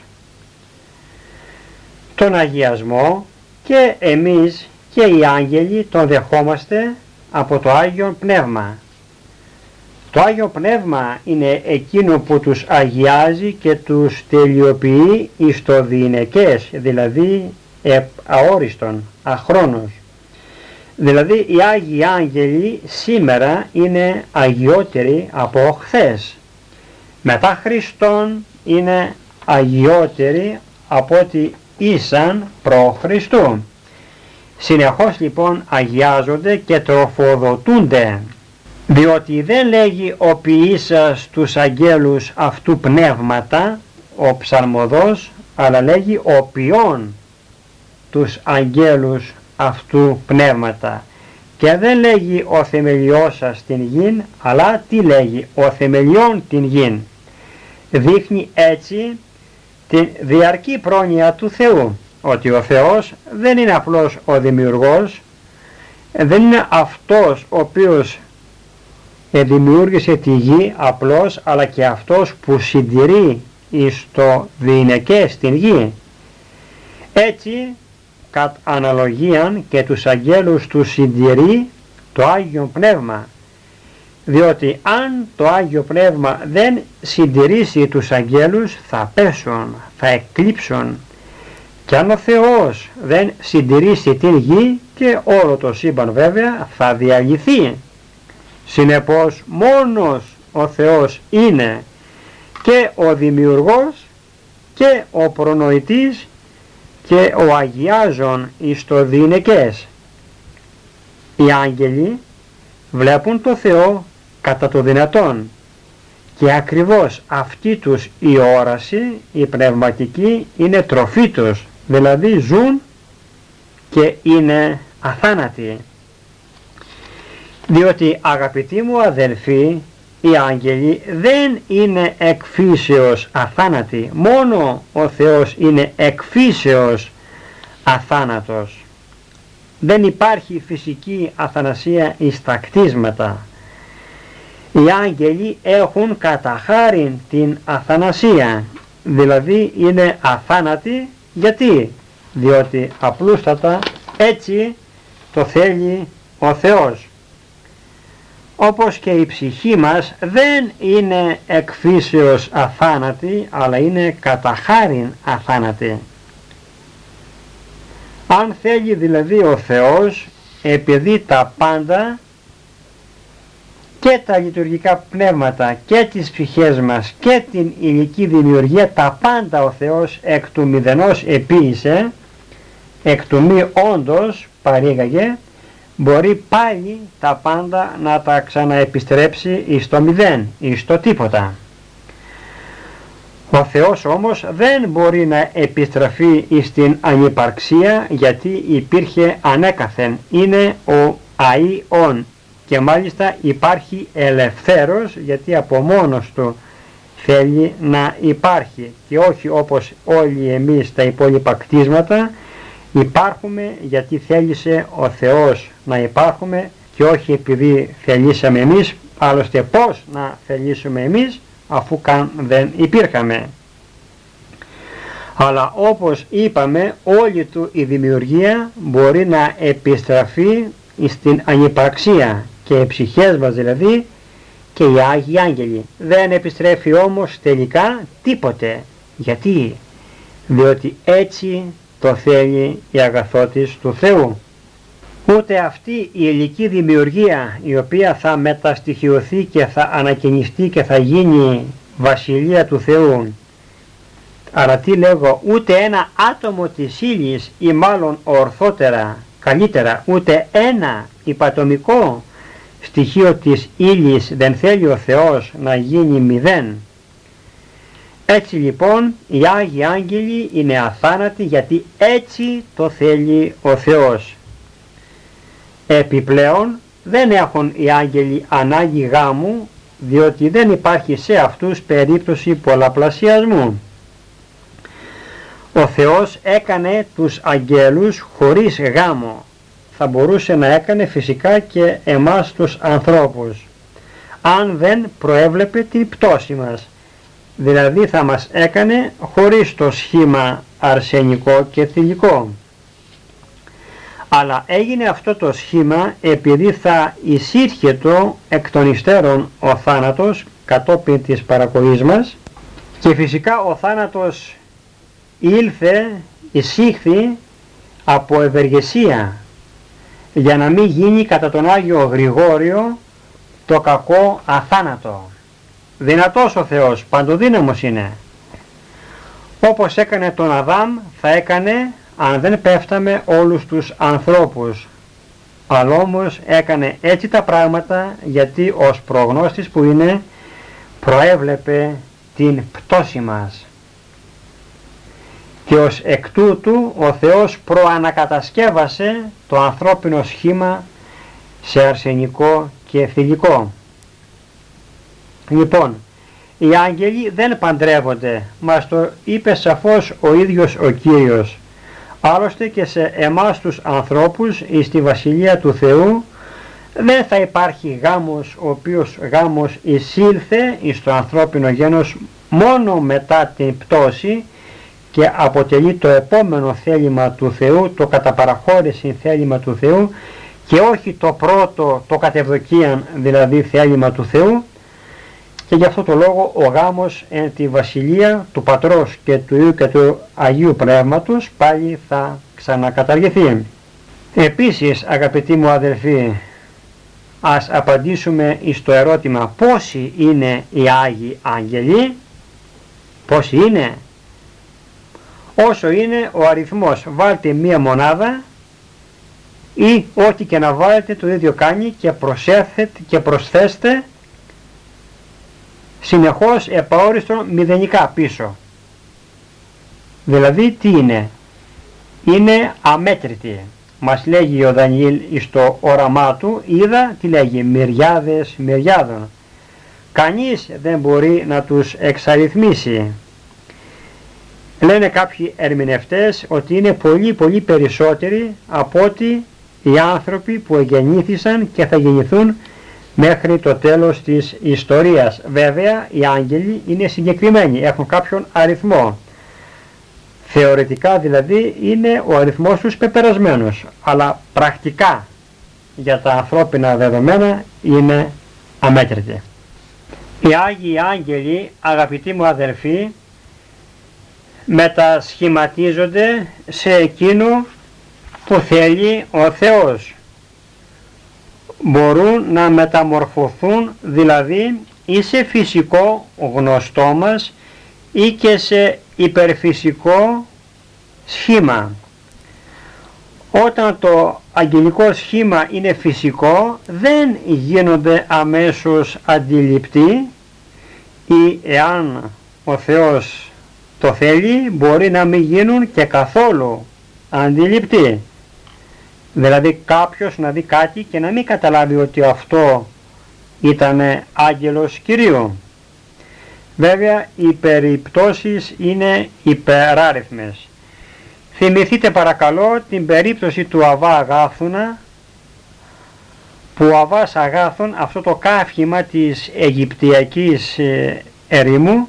Speaker 1: Τον αγιασμό και εμείς και οι άγγελοι τον δεχόμαστε από το Άγιο Πνεύμα. Το Άγιο Πνεύμα είναι εκείνο που τους αγιάζει και τους τελειοποιεί εις το διηνεκές, δηλαδή αόριστον, αχρόνος. Δηλαδή οι Άγιοι Άγγελοι σήμερα είναι αγιότεροι από χθες. Μετά Χριστόν είναι αγιότεροι από ό,τι ήσαν προ Χριστού. Συνεχώς λοιπόν αγιάζονται και τροφοδοτούνται, διότι δεν λέγει ο ποιήσας τους αγγέλους αυτού πνεύματα, ο ψαλμοδός, αλλά λέγει ο ποιών τους αγγέλους αυτού πνεύματα. Και δεν λέγει ο θεμελιώσας την γην, αλλά τι λέγει, ο θεμελιών την γην. Δείχνει έτσι την διαρκή πρόνοια του Θεού, ότι ο Θεός δεν είναι απλώς ο δημιουργός, δεν είναι αυτός ο οποίος δημιούργησε τη γη απλώς, αλλά και αυτός που συντηρεί εις το διηνεκές την γη. Έτσι κατ' αναλογίαν και τους αγγέλους του συντηρεί το Άγιο Πνεύμα, διότι αν το Άγιο Πνεύμα δεν συντηρήσει τους αγγέλους θα πέσουν, θα εκλείψουν, και αν ο Θεός δεν συντηρήσει την γη και όλο το σύμπαν βέβαια θα διαλυθεί. Συνεπώς μόνος ο Θεός είναι και ο δημιουργός και ο προνοητής και ο αγιάζων εις το διηνεκές. Οι άγγελοι βλέπουν το Θεό κατά το δυνατόν και ακριβώς αυτή τους η όραση, η πνευματική, είναι τροφή τους, δηλαδή ζουν και είναι αθάνατοι. Διότι αγαπητοί μου αδελφοί, οι άγγελοι δεν είναι εκ φύσεως αθάνατοι, μόνο ο Θεός είναι εκ φύσεως αθάνατος. Δεν υπάρχει φυσική αθανασία εις τα κτίσματα. Οι άγγελοι έχουν κατά χάριν την αθανασία, δηλαδή είναι αθάνατοι. Γιατί? Διότι απλούστατα έτσι το θέλει ο Θεός. Όπως και η ψυχή μας δεν είναι εκ φύσεως αθάνατη, αλλά είναι κατά χάριν αθάνατη. Αν θέλει δηλαδή ο Θεός, επειδή τα πάντα και τα λειτουργικά πνεύματα και τις ψυχές μας και την υλική δημιουργία, τα πάντα ο Θεός εκ του μηδενός επίησε, εκ του μη όντως παρήγαγε, μπορεί πάλι τα πάντα να τα ξαναεπιστρέψει εις το μηδέν, εις το τίποτα. Ο Θεός όμως δεν μπορεί να επιστραφεί εις την ανυπαρξία, γιατί υπήρχε ανέκαθεν, είναι ο αΐων και μάλιστα υπάρχει ελευθέρος, γιατί από μόνος του θέλει να υπάρχει και όχι όπως όλοι εμείς τα υπόλοιπα κτίσματα. Υπάρχουμε γιατί θέλησε ο Θεός να υπάρχουμε και όχι επειδή θελήσαμε εμείς. Άλλωστε πώς να θελήσουμε εμείς αφού καν δεν υπήρχαμε? Αλλά όπως είπαμε, όλη του η δημιουργία μπορεί να επιστραφεί στην ανυπαρξία και οι ψυχές μας δηλαδή και οι Άγιοι Άγγελοι. Δεν επιστρέφει όμως τελικά τίποτε. Γιατί? Διότι έτσι το θέλει η αγαθότης του Θεού. Ούτε αυτή η υλική δημιουργία, η οποία θα μεταστοιχειωθεί και θα ανακαινιστεί και θα γίνει βασιλεία του Θεού, αλλά τι λέγω, ούτε ένα άτομο της ύλης, ή μάλλον ορθότερα, καλύτερα, ούτε ένα υπατομικό στοιχείο της ύλης δεν θέλει ο Θεός να γίνει μηδέν. Έτσι λοιπόν οι Άγιοι Άγγελοι είναι αθάνατοι, γιατί έτσι το θέλει ο Θεός. Επιπλέον δεν έχουν οι άγγελοι ανάγκη γάμου, διότι δεν υπάρχει σε αυτούς περίπτωση πολλαπλασιασμού. Ο Θεός έκανε τους αγγέλους χωρίς γάμο. Θα μπορούσε να έκανε φυσικά και εμάς τους ανθρώπους, αν δεν προέβλεπε την πτώση μας. Δηλαδή θα μας έκανε χωρίς το σχήμα αρσενικό και θηλυκό. Αλλά έγινε αυτό το σχήμα επειδή θα εισήρχετο εκ των υστέρων ο θάνατος κατόπιν της παρακοής μας, και φυσικά ο θάνατος εισήχθη από ευεργεσία, για να μην γίνει κατά τον Άγιο Γρηγόριο το κακό αθάνατο. Δυνατός ο Θεός, παντοδύναμος είναι. Όπως έκανε τον Αδάμ, θα έκανε αν δεν πέφταμε όλους τους ανθρώπους. Αλλά όμως έκανε έτσι τα πράγματα γιατί ως προγνώστης που είναι, προέβλεπε την πτώση μας. Και ως εκ τούτου ο Θεός προανακατασκεύασε το ανθρώπινο σχήμα σε αρσενικό και θηλυκό. Λοιπόν, οι άγγελοι δεν παντρεύονται, μας το είπε σαφώς ο ίδιος ο Κύριος. Άλλωστε και σε εμάς τους ανθρώπους στη Βασιλεία του Θεού δεν θα υπάρχει γάμος, ο οποίος γάμος εισήλθε στο ανθρώπινο γένος μόνο μετά την πτώση και αποτελεί το επόμενο θέλημα του Θεού, το κατά παραχώρηση θέλημα του Θεού, και όχι το πρώτο, το κατευδοκίαν δηλαδή θέλημα του Θεού. Και γι' αυτό το λόγο ο γάμος εν τη Βασιλεία του Πατρός και του Υιού και του Αγίου Πνεύματος πάλι θα ξανακαταργηθεί. Επίσης, αγαπητοί μου αδελφοί, ας απαντήσουμε στο ερώτημα πόσοι είναι οι Άγιοι Άγγελοι. Πόσοι είναι? όσο είναι ο αριθμός. Βάλτε μία μονάδα ή ό,τι και να βάλετε το ίδιο κάνει και προσθέστε συνεχώς επαόριστον μηδενικά πίσω. Δηλαδή τι είναι? Είναι αμέτρητη. Μας λέγει ο Δανιήλ στο όραμά του, είδα, τι λέγει, μυριάδες μυριάδων. Κανείς δεν μπορεί να τους εξαριθμίσει. Λένε κάποιοι ερμηνευτές ότι είναι πολύ πολύ περισσότεροι από ότι οι άνθρωποι που εγεννήθησαν και θα γεννηθούν μέχρι το τέλος της ιστορίας. Βέβαια οι άγγελοι είναι συγκεκριμένοι, έχουν κάποιον αριθμό. Θεωρητικά δηλαδή είναι ο αριθμός τους πεπερασμένος, αλλά πρακτικά για τα ανθρώπινα δεδομένα είναι αμέτρητοι. Οι Άγιοι Άγγελοι, αγαπητοί μου αδελφοί, μετασχηματίζονται σε εκείνο που θέλει ο Θεός. Μπορούν να μεταμορφωθούν δηλαδή ή σε φυσικό γνωστό μας ή και σε υπερφυσικό σχήμα. Όταν το αγγελικό σχήμα είναι φυσικό δεν γίνονται αμέσως αντιληπτοί ή εάν ο Θεός το θέλει μπορεί να μην γίνουν και καθόλου αντιληπτοί. Δηλαδή κάποιος να δει κάτι και να μην καταλάβει ότι αυτό ήταν άγγελος Κυρίου. Βέβαια οι περιπτώσεις είναι υπεράριθμες. Θυμηθείτε παρακαλώ την περίπτωση του Αββά Αγάθωνα, που ο Αββάς Αγάθων, αυτό το κάφημα της Αιγυπτιακής ερήμου,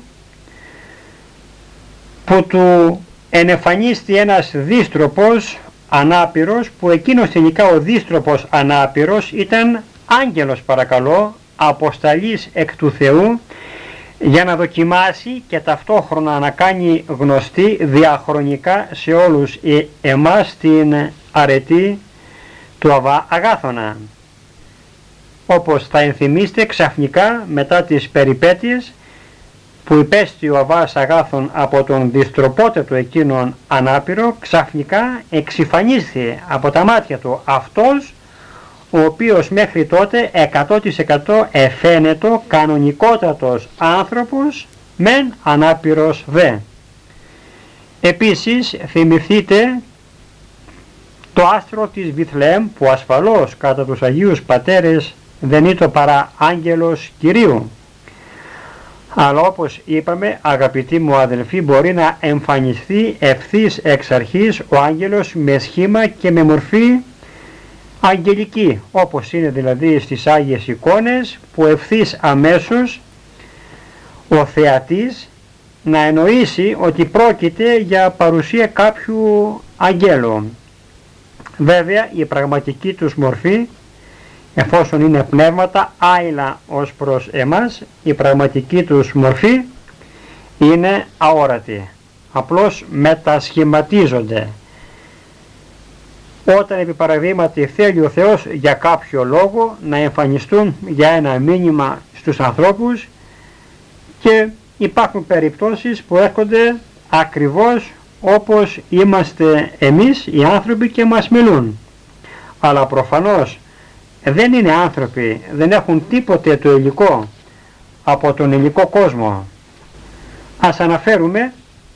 Speaker 1: που του ενεφανίστη ένας δίστροπος ανάπηρος, που εκείνος τελικά ο δίστροπος ανάπηρος ήταν άγγελος παρακαλώ, αποσταλής εκ του Θεού, για να δοκιμάσει και ταυτόχρονα να κάνει γνωστή διαχρονικά σε όλους εμάς την αρετή του Αββά Αγάθωνα. Όπως θα ενθυμίστε, ξαφνικά μετά τις περιπέτειες που υπέστη ο Αββάς Αγάθων από τον διστροπότατο εκείνον ανάπηρο, ξαφνικά εξυφανίστη από τα μάτια του αυτός ο οποίος μέχρι τότε 100% εφαίνετο κανονικότατος άνθρωπος, μεν ανάπηρος δε. Επίσης θυμηθείτε το άστρο της Βιθλεέμ, που ασφαλώς κατά τους Αγίους Πατέρες δεν είναι παρά άγγελος Κυρίου. Αλλά όπως είπαμε, αγαπητοί μου αδελφοί, μπορεί να εμφανιστεί ευθύς εξ αρχής ο άγγελος με σχήμα και με μορφή αγγελική, όπως είναι δηλαδή στις Άγιες εικόνες, που ευθύς αμέσως ο θεατής να εννοήσει ότι πρόκειται για παρουσία κάποιου αγγέλου. Βέβαια η πραγματική τους μορφή, εφόσον είναι πνεύματα άειλα ως προς εμάς, η πραγματική τους μορφή είναι αόρατη, απλώς μετασχηματίζονται. Όταν επί παραδείγματι θέλει ο Θεός για κάποιο λόγο να εμφανιστούν για ένα μήνυμα στους ανθρώπους, και υπάρχουν περιπτώσεις που έρχονται ακριβώς όπως είμαστε εμείς οι άνθρωποι και μας μιλούν. Αλλά προφανώς δεν είναι άνθρωποι, δεν έχουν τίποτε το υλικό από τον υλικό κόσμο. Ας αναφέρουμε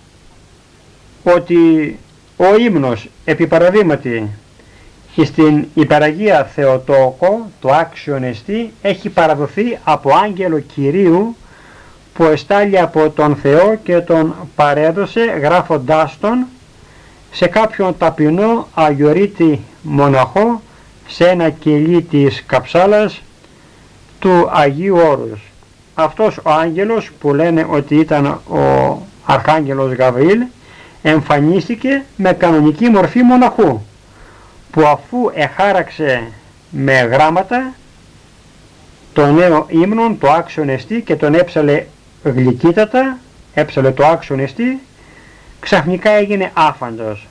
Speaker 1: ότι ο ύμνος επί παραδείγματι στην Υπεραγία Θεοτόκο, το άξιον εστί, έχει παραδοθεί από άγγελο Κυρίου που εστάλει από τον Θεό και τον παρέδωσε γράφοντάς τον σε κάποιον ταπεινό αγιορείτη μοναχό σε ένα κελί της καψάλας του Αγίου Όρους. Αυτός ο άγγελος, που λένε ότι ήταν ο Αρχάγγελος Γαβριήλ, εμφανίστηκε με κανονική μορφή μοναχού, που αφού εχάραξε με γράμματα το νέο ύμνον, το άξιον εστί, και τον έψαλε γλυκύτατα, έψαλε το άξιον εστί, ξαφνικά έγινε άφαντος.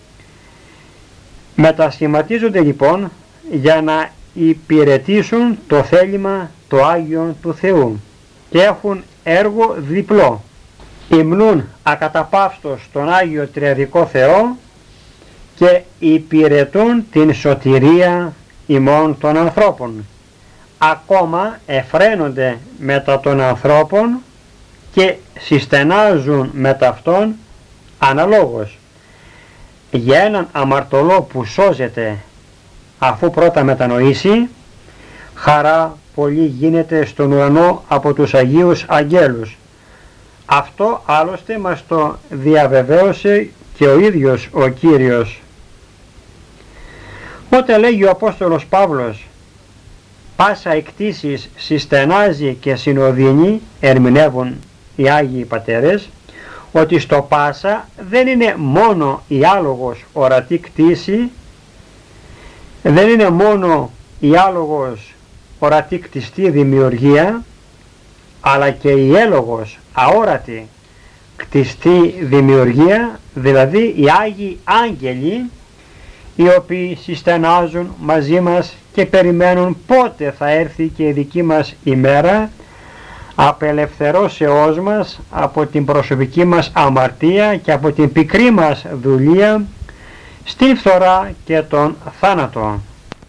Speaker 1: Μετασχηματίζονται λοιπόν για να υπηρετήσουν το θέλημα το Άγιον του Θεού και έχουν έργο διπλό. υμνούν ακαταπαύστος τον Άγιο Τριαδικό Θεό και υπηρετούν την σωτηρία ημών των ανθρώπων. Ακόμα εφραίνονται μετά των ανθρώπων και συστενάζουν μετά αυτόν αναλόγως. Για έναν αμαρτωλό που σώζεται αφού πρώτα μετανοήσει, χαρά πολύ γίνεται στον ουρανό από τους Αγίους Αγγέλους. Αυτό άλλωστε μας το διαβεβαίωσε και ο ίδιος ο Κύριος. Όταν λέγει ο Απόστολος Παύλος πάσα εκτίσεις συστενάζει και συνοδύνει, ερμηνεύουν οι Άγιοι Πατέρες, ότι στο πάσα δεν είναι μόνο η άλογος ορατή κτήση, δεν είναι μόνο η άλογος ορατή κτιστή δημιουργία, αλλά και η έλογος αόρατη κτιστή δημιουργία, δηλαδή οι Άγιοι Άγγελοι, οι οποίοι συστενάζουν μαζί μας και περιμένουν πότε θα έρθει και η δική μας ημέρα απελευθερώσεώς μας από την προσωπική μας αμαρτία και από την πικρή μας δουλεία στην φθορά και τον θάνατο.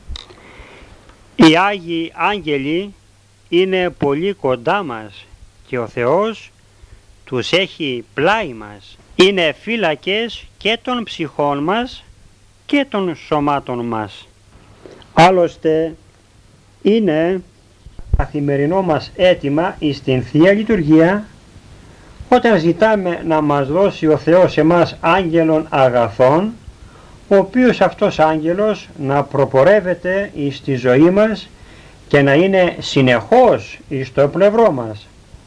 Speaker 1: Οι Άγιοι Άγγελοι είναι πολύ κοντά μας και ο Θεός τους έχει πλάι μας. Είναι φύλακες και των ψυχών μας και των σωμάτων μας. Άλλωστε είναι καθημερινό μας αίτημα στην Θεία Λειτουργία όταν ζητάμε να μας δώσει ο Θεός εμάς άγγελων αγαθών, ο οποίος αυτός άγγελος να προπορεύεται στη ζωή μας και να είναι συνεχώς στο πλευρό μας.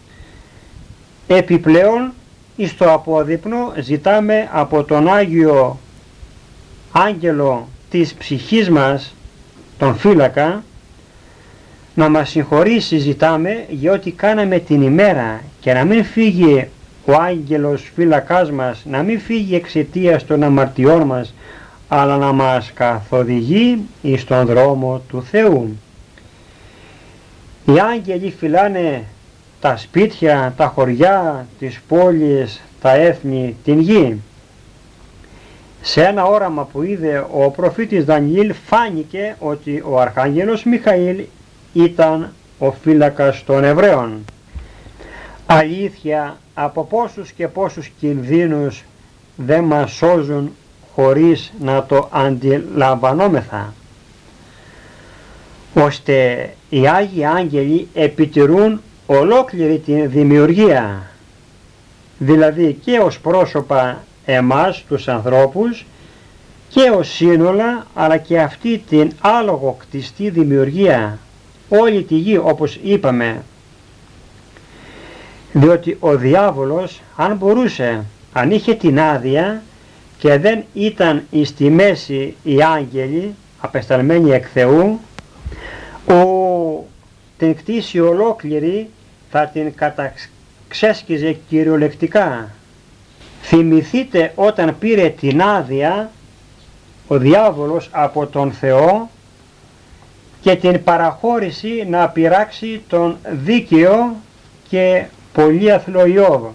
Speaker 1: Επιπλέον στο απόδειπνο ζητάμε από τον Άγιο Άγγελο της ψυχής μας, τον φύλακα, να μας συγχωρήσει, ζητάμε, για ό,τι κάναμε την ημέρα και να μην φύγει ο άγγελος φύλακάς μας, να μην φύγει εξαιτίας των αμαρτιών μας, αλλά να μας καθοδηγεί στον δρόμο του Θεού. Οι άγγελοι φυλάνε τα σπίτια, τα χωριά, τις πόλεις, τα έθνη, την γη. Σε ένα όραμα που είδε ο προφήτης Δανιήλ φάνηκε ότι ο Αρχάγγελος Μιχαήλ ήταν ο φύλακας των Εβραίων. Αλήθεια, από πόσους και πόσους κινδύνους δεν μας σώζουν χωρίς να το αντιλαμβανόμεθα, ώστε οι Άγιοι Άγγελοι επιτηρούν ολόκληρη τη δημιουργία, δηλαδή και ως πρόσωπα εμάς τους ανθρώπους και ως σύνολα, αλλά και αυτή την άλογο κτιστή δημιουργία, όλη τη γη όπως είπαμε, διότι ο διάβολος αν μπορούσε, αν είχε την άδεια και δεν ήταν στη μέση οι άγγελοι απεσταλμένοι εκ Θεού, την κτήση ολόκληρη θα την καταξέσκιζε κυριολεκτικά. Θυμηθείτε όταν πήρε την άδεια ο διάβολος από τον Θεό και την παραχώρηση να πειράξει τον δίκαιο και πολύ αθλό Ιώβ.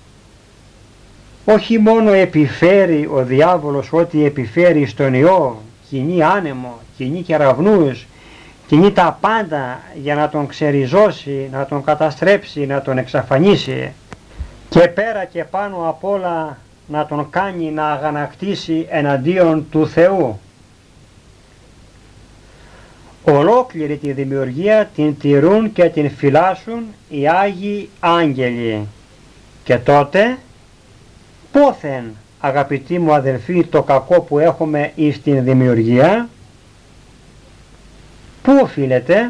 Speaker 1: Όχι μόνο επιφέρει ο διάβολος ό,τι επιφέρει στον Ιώβ, κινεί άνεμο, κινεί κεραυνούς, κινεί τα πάντα για να τον ξεριζώσει, να τον καταστρέψει, να τον εξαφανίσει και πέρα και πάνω απ' όλα να τον κάνει να αγανακτήσει εναντίον του Θεού. Ολόκληρη τη δημιουργία την τηρούν και την φυλάσσουν οι Άγιοι Άγγελοι. Και τότε πόθεν, αγαπητοί μου αδελφοί, το κακό που έχουμε στην δημιουργία, πού οφείλεται?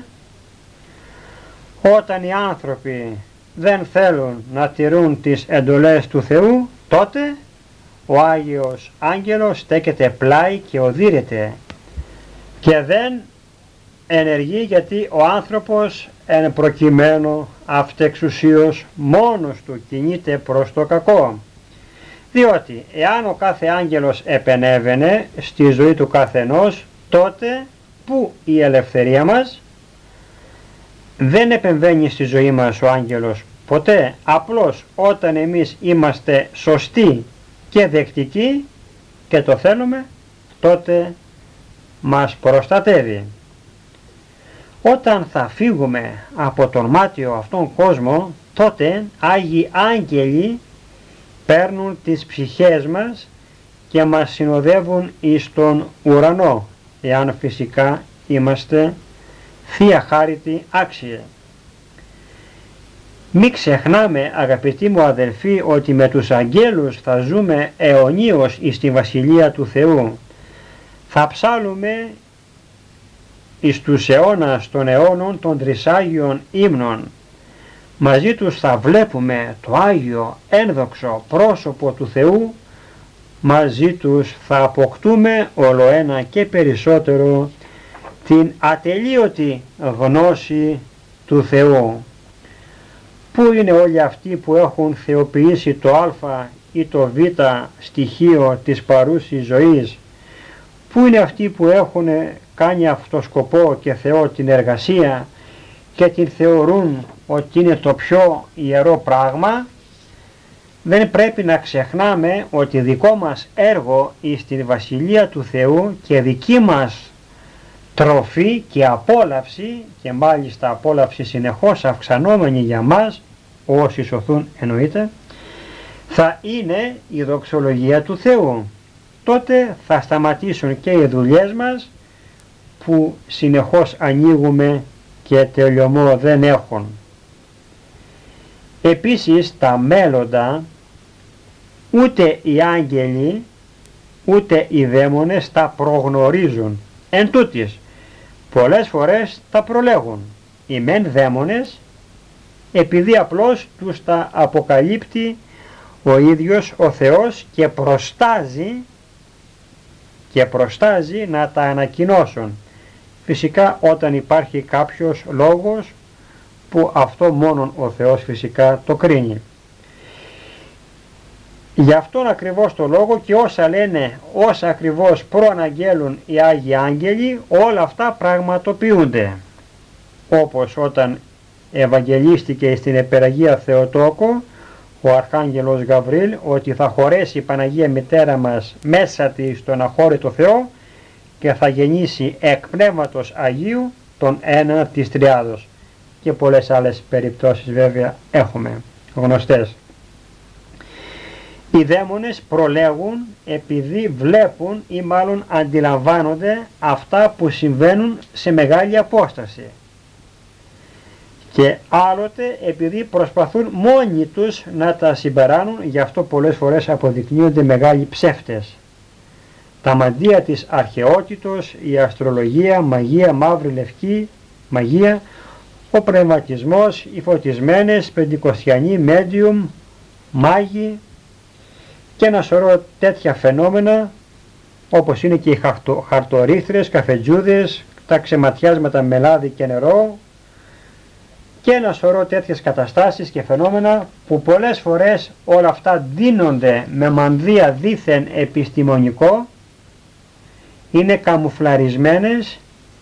Speaker 1: Όταν οι άνθρωποι δεν θέλουν να τηρούν τις εντολές του Θεού, τότε ο Άγιος Άγγελος στέκεται πλάι και οδύρεται και δεν ενεργεί, γιατί ο άνθρωπος εν προκειμένου αυτεξουσίως μόνος του κινείται προς το κακό. Διότι εάν ο κάθε άγγελος επενέβαινε στη ζωή του καθενός, τότε που η ελευθερία μας? Δεν επεμβαίνει στη ζωή μας ο άγγελος ποτέ, απλώς όταν εμείς είμαστε σωστοί και δεκτικοί και το θέλουμε, τότε μας προστατεύει. Όταν θα φύγουμε από τον μάτιο αυτόν κόσμο, τότε Άγιοι Άγγελοι παίρνουν τις ψυχές μας και μας συνοδεύουν εις τον ουρανό, εάν φυσικά είμαστε Θεία Χάριτοι άξιοι. Μην ξεχνάμε, αγαπητοί μου αδελφοί, ότι με τους αγγέλους θα ζούμε αιωνίως εις τη Βασιλεία του Θεού. Θα ψάλουμε εις τους αιώνας των αιώνων των τρισάγιων ύμνων. Μαζί τους θα βλέπουμε το Άγιο ένδοξο πρόσωπο του Θεού. Μαζί τους θα αποκτούμε ολοένα και περισσότερο την ατελείωτη γνώση του Θεού. Πού είναι όλοι αυτοί που έχουν θεοποιήσει το α ή το β στοιχείο της παρούσης ζωής? Πού είναι αυτοί που έχουν κάνει αυτό σκοπό και Θεό την εργασία και την θεωρούν ότι είναι το πιο ιερό πράγμα? Δεν πρέπει να ξεχνάμε ότι δικό μας έργο εις την Βασιλεία του Θεού και δική μας τροφή και απόλαυση, και μάλιστα απόλαυση συνεχώς αυξανόμενη για μας, όσοι σωθούν εννοείται, θα είναι η δοξολογία του Θεού. Τότε θα σταματήσουν και οι δουλειές μας που συνεχώς ανοίγουμε και τελειωμό δεν έχουν. Επίσης τα μέλλοντα ούτε οι άγγελοι ούτε οι δαίμονες τα προγνωρίζουν. Εν τούτοις, πολλές φορές τα προλέγουν. Οι μεν δαίμονες, επειδή απλώς τους τα αποκαλύπτει ο ίδιος ο Θεός και προστάζει να τα ανακοινώσουν. Φυσικά όταν υπάρχει κάποιος λόγος που αυτό μόνον ο Θεός φυσικά το κρίνει. Γι' αυτόν ακριβώς το λόγο και όσα λένε, όσα ακριβώς προαναγγέλουν οι Άγιοι Άγγελοι, όλα αυτά πραγματοποιούνται. Όπως όταν ευαγγελίστηκε στην Επεραγία Θεοτόκο ο Αρχάγγελος Γαβρίλ ότι θα χωρέσει η Παναγία Μητέρα μας μέσα της στον αχώρητο Θεό και θα γεννήσει εκ Πνεύματος Αγίου τον ένα της Τριάδος. Και πολλές άλλες περιπτώσεις βέβαια έχουμε γνωστές. Οι δαίμονες προλέγουν επειδή βλέπουν ή μάλλον αντιλαμβάνονται αυτά που συμβαίνουν σε μεγάλη απόσταση. Και άλλοτε επειδή προσπαθούν μόνοι τους να τα συμπεράνουν, γι' αυτό πολλές φορές αποδεικνύονται μεγάλοι ψεύτες. Τα μαντεία της αρχαιότητος, η αστρολογία, μαγεία, μαύρη, λευκή, μαγεία, ο πνευματισμός, οι φωτισμένες, πεντηκοστιανοί, medium, μάγοι και ένα σωρό τέτοια φαινόμενα όπως είναι και οι χαρτορίχτρες, καφετζούδες, τα ξεματιάσματα με λάδι και νερό και ένα σωρό τέτοιες καταστάσεις και φαινόμενα που πολλές φορές όλα αυτά δίνονται με μανδύα δήθεν επιστημονικό, είναι καμουφλαρισμένες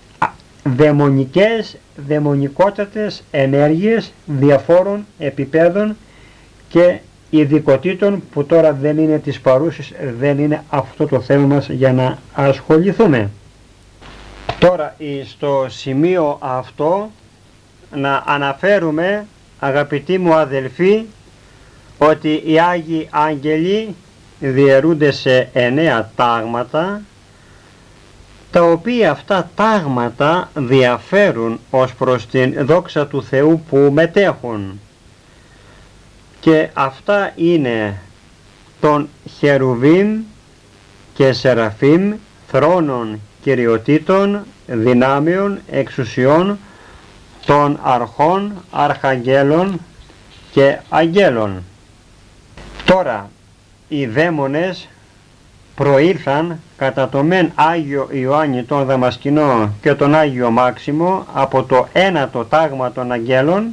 Speaker 1: δαιμονικότατες ενέργειες διαφόρων επιπέδων και ειδικοτήτων που τώρα δεν είναι της παρούσης, δεν είναι αυτό το θέμα μας για να ασχοληθούμε. Τώρα στο σημείο αυτό να αναφέρουμε, αγαπητοί μου αδελφοί, ότι οι Άγιοι Άγγελοι διαιρούνται σε 9 τάγματα, τα οποία αυτά τάγματα διαφέρουν ως προς την δόξα του Θεού που μετέχουν. Και αυτά είναι των Χερουβίμ και Σεραφίμ, θρόνων, κυριοτήτων, δυνάμεων, εξουσιών, των αρχών, αρχαγγέλων και αγγέλων. Τώρα οι δαίμονες προήλθαν κατά το μεν Άγιο Ιωάννη τον Δαμασκηνό και τον Άγιο Μάξιμο από το ένατο τάγμα των αγγέλων,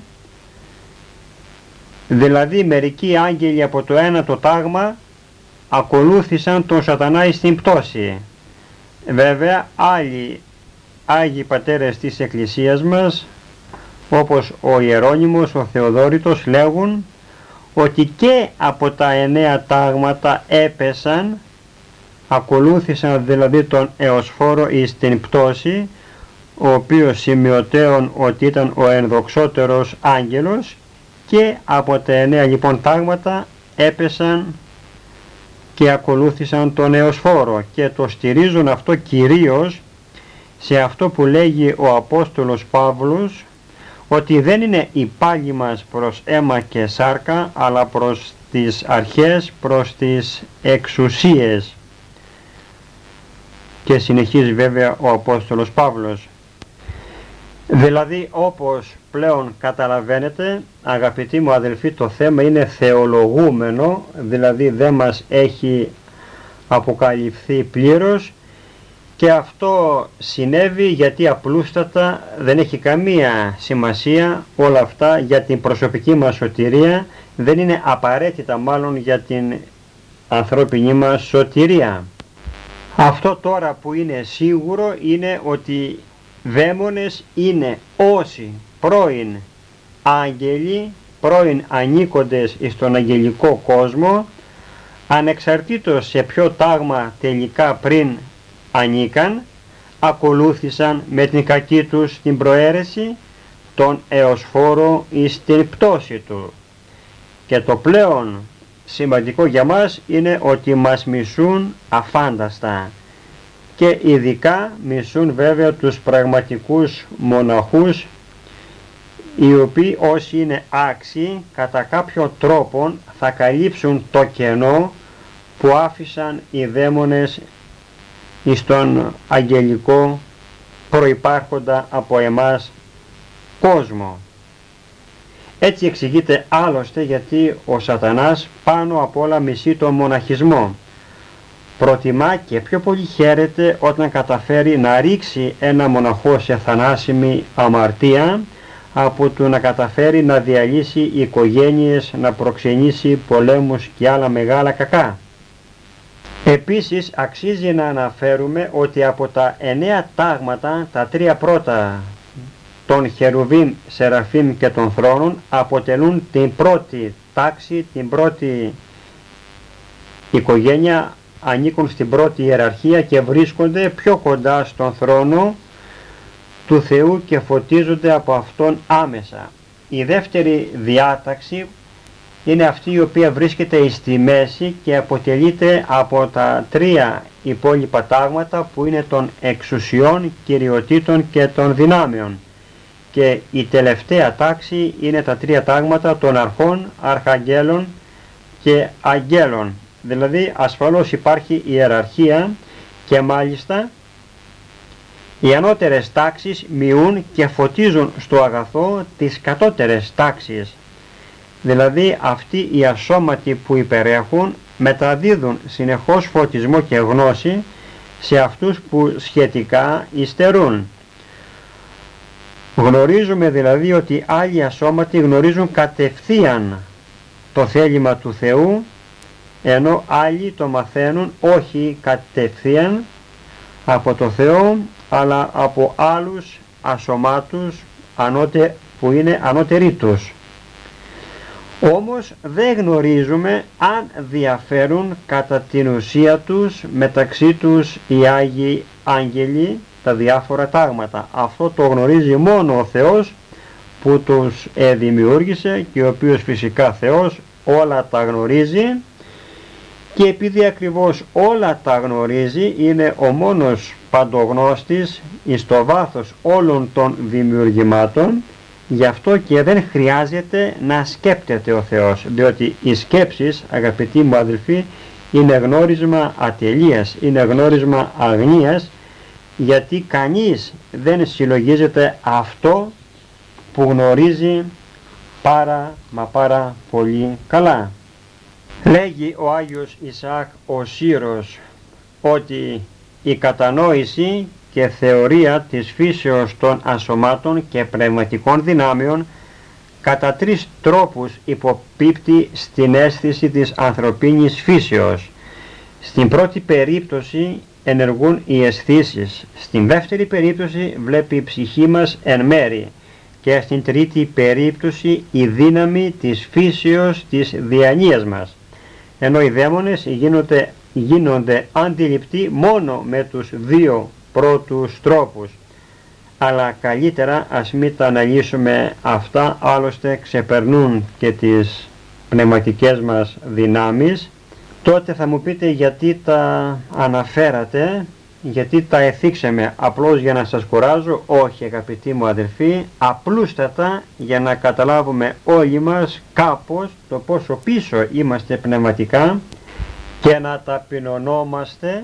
Speaker 1: δηλαδή μερικοί άγγελοι από το ένατο τάγμα ακολούθησαν τον σατανά στην πτώση. Βέβαια άλλοι Άγιοι Πατέρες της Εκκλησίας μας, όπως ο Ιερώνυμος, ο Θεοδόρητος λέγουν ότι και από τα 9 τάγματα έπεσαν, ακολούθησαν δηλαδή τον Εωσφόρο εις την πτώση, ο οποίος σημειωτέων ότι ήταν ο ενδοξότερος άγγελος, και από τα 9 λοιπόν τάγματα έπεσαν και ακολούθησαν τον Εωσφόρο, και το στηρίζουν αυτό κυρίως σε αυτό που λέγει ο Απόστολος Παύλος, ότι δεν είναι η πάλη μας προς αίμα και σάρκα, αλλά προς τις αρχές, προς τις εξουσίες. Και συνεχίζει βέβαια ο Απόστολος Παύλος. Δηλαδή, όπως πλέον καταλαβαίνετε, αγαπητοί μου αδελφοί, το θέμα είναι θεολογούμενο, δηλαδή δεν μας έχει αποκαλυφθεί πλήρως, και αυτό συνέβη γιατί απλούστατα δεν έχει καμία σημασία όλα αυτά για την προσωπική μας σωτηρία, δεν είναι απαραίτητα μάλλον για την ανθρώπινη μας σωτηρία. Αυτό τώρα που είναι σίγουρο είναι ότι δαίμονες είναι όσοι πρώην άγγελοι, πρώην ανήκοντες στον αγγελικό κόσμο, ανεξαρτήτως σε ποιο τάγμα τελικά πριν ανήκαν, ακολούθησαν με την κακή τους την προαίρεση τον Εωσφόρο εις την πτώση του. Και το πλέον σημαντικό για μας είναι ότι μας μισούν αφάνταστα, και ειδικά μισούν βέβαια τους πραγματικούς μοναχούς, οι οποίοι όσοι είναι άξιοι κατά κάποιο τρόπο θα καλύψουν το κενό που άφησαν οι δαίμονες εις τον αγγελικό προϋπάρχοντα από εμάς κόσμο. Έτσι εξηγείται άλλωστε γιατί ο σατανάς πάνω απ' όλα μισεί τον μοναχισμό. Προτιμά και πιο πολύ χαίρεται όταν καταφέρει να ρίξει ένα μοναχό σε θανάσιμη αμαρτία, από του να καταφέρει να διαλύσει οικογένειες, να προξενήσει πολέμους και άλλα μεγάλα κακά. Επίσης αξίζει να αναφέρουμε ότι από τα 9 τάγματα, τα 3 πρώτα των Χερουβίμ, Σεραφείμ και των θρόνων αποτελούν την πρώτη τάξη, την πρώτη οικογένεια, ανήκουν στην πρώτη ιεραρχία και βρίσκονται πιο κοντά στον θρόνο του Θεού και φωτίζονται από Αυτόν άμεσα. Η δεύτερη διάταξη είναι αυτή η οποία βρίσκεται στη μέση και αποτελείται από τα 3 υπόλοιπα τάγματα που είναι των εξουσιών, κυριοτήτων και των δυνάμεων. Και η τελευταία τάξη είναι τα 3 τάγματα των αρχών, αρχαγγέλων και αγγέλων. Δηλαδή ασφαλώς υπάρχει ιεραρχία και μάλιστα οι ανώτερες τάξεις μειούν και φωτίζουν στο αγαθό τις κατώτερες τάξεις. Δηλαδή αυτοί οι ασώματοι που υπερέχουν μεταδίδουν συνεχώς φωτισμό και γνώση σε αυτούς που σχετικά υστερούν. Γνωρίζουμε δηλαδή ότι άλλοι ασώματοι γνωρίζουν κατευθείαν το θέλημα του Θεού, ενώ άλλοι το μαθαίνουν όχι κατευθείαν από το Θεό, αλλά από άλλους ασωμάτους που είναι ανώτεροι τους. Όμως δεν γνωρίζουμε αν διαφέρουν κατά την ουσία τους μεταξύ τους οι Άγιοι Άγγελοι, τα διάφορα τάγματα. Αυτό το γνωρίζει μόνο ο Θεός που τους δημιούργησε και ο οποίος φυσικά Θεός όλα τα γνωρίζει, και επειδή ακριβώς όλα τα γνωρίζει, είναι ο μόνος παντογνώστης εις το βάθος όλων των δημιουργημάτων, γι' αυτό και δεν χρειάζεται να σκέπτεται ο Θεός, διότι οι σκέψεις, αγαπητοί μου αδελφοί, είναι γνώρισμα ατελείας, είναι γνώρισμα αγνίας, γιατί κανείς δεν συλλογίζεται αυτό που γνωρίζει πάρα πολύ καλά. Λέγει ο Άγιος Ισαάκ ο Σύρος ότι η κατανόηση και θεωρία της φύσεως των ασωμάτων και πνευματικών δυνάμεων κατά 3 τρόπους υποπίπτει στην αίσθηση της ανθρωπίνης φύσεως. Στην πρώτη περίπτωση ενεργούν οι αισθήσεις, στην δεύτερη περίπτωση βλέπει η ψυχή μας εν μέρη, και στην τρίτη περίπτωση η δύναμη της φύσεως της διανοίας μας, ενώ οι δαίμονες γίνονται αντιληπτοί μόνο με τους δύο πρώτους τρόπους. Αλλά καλύτερα ας μην τα αναλύσουμε αυτά, άλλωστε ξεπερνούν και τις πνευματικές μας δυνάμεις. Τότε θα μου πείτε γιατί τα αναφέρατε, γιατί τα εθίξαμε, απλώς για να σας κουράζω? Όχι, αγαπητοί μου αδελφοί, απλούστατα για να καταλάβουμε όλοι μας κάπως το πόσο πίσω είμαστε πνευματικά και να ταπεινωνόμαστε,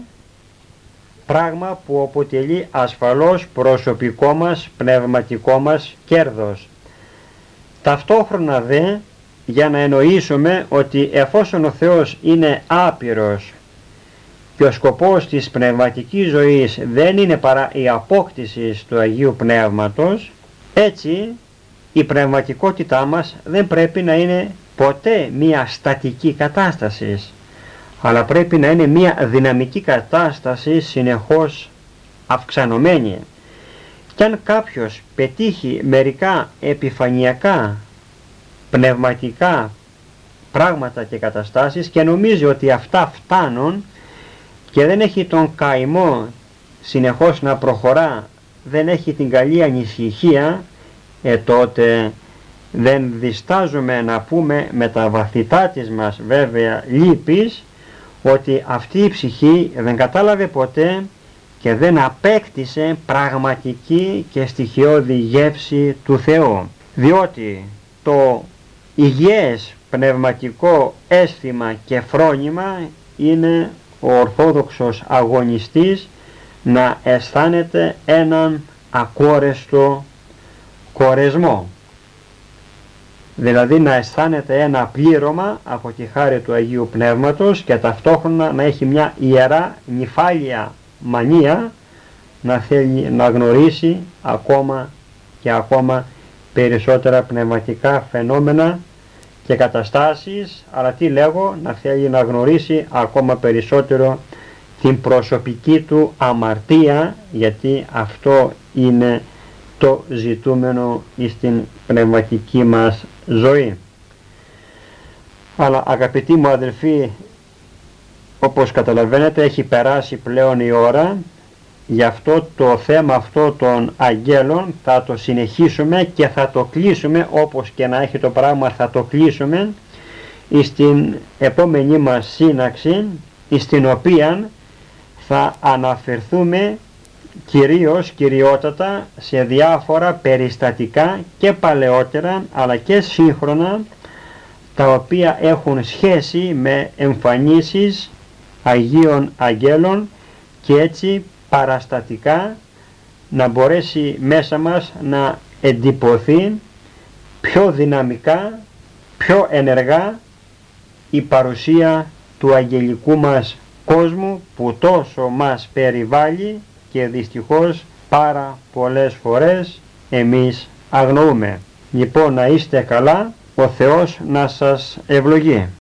Speaker 1: πράγμα που αποτελεί ασφαλώς προσωπικό μας, πνευματικό μας κέρδος. Ταυτόχρονα δε, για να εννοήσουμε ότι εφόσον ο Θεός είναι άπειρος και ο σκοπός της πνευματικής ζωής δεν είναι παρά η απόκτηση του Αγίου Πνεύματος, έτσι η πνευματικότητά μας δεν πρέπει να είναι ποτέ μία στατική κατάσταση, αλλά πρέπει να είναι μία δυναμική κατάσταση συνεχώς αυξανωμένη. Και αν κάποιος πετύχει μερικά επιφανειακά πνευματικά πράγματα και καταστάσεις και νομίζει ότι αυτά φτάνουν και δεν έχει τον καημό συνεχώς να προχωρά, δεν έχει την καλή ανησυχία, τότε δεν διστάζουμε να πούμε με τα βαθυτά της μας βέβαια λύπης ότι αυτή η ψυχή δεν κατάλαβε ποτέ και δεν απέκτησε πραγματική και στοιχειώδη γεύση του Θεού, διότι το υγιές πνευματικό αίσθημα και φρόνημα είναι ο ορθόδοξος αγωνιστής να αισθάνεται έναν ακόρεστο κορεσμό, δηλαδή να αισθάνεται ένα πλήρωμα από τη χάρη του Αγίου Πνεύματος και ταυτόχρονα να έχει μια ιερά νηφάλια μανία να θέλει να γνωρίσει ακόμα και ακόμα περισσότερα πνευματικά φαινόμενα και καταστάσεις, αλλά τι λέγω, να θέλει να γνωρίσει ακόμα περισσότερο την προσωπική του αμαρτία, γιατί αυτό είναι το ζητούμενο στην πνευματική μας ζωή. Αλλά αγαπητοί μου αδελφοί, όπως καταλαβαίνετε έχει περάσει πλέον η ώρα, γι' αυτό το θέμα αυτό των αγγέλων θα το συνεχίσουμε και θα το κλείσουμε, όπως και να έχει το πράγμα θα το κλείσουμε στην επόμενη μας σύναξη, στην οποία θα αναφερθούμε κυριότατα σε διάφορα περιστατικά και παλαιότερα αλλά και σύγχρονα, τα οποία έχουν σχέση με εμφανίσεις Αγίων Αγγέλων και έτσι παραστατικά να μπορέσει μέσα μας να εντυπωθεί πιο δυναμικά, πιο ενεργά η παρουσία του αγγελικού μας κόσμου που τόσο μας περιβάλλει και δυστυχώς πάρα πολλές φορές εμείς αγνοούμε. Λοιπόν, να είστε καλά, ο Θεός να σας ευλογεί.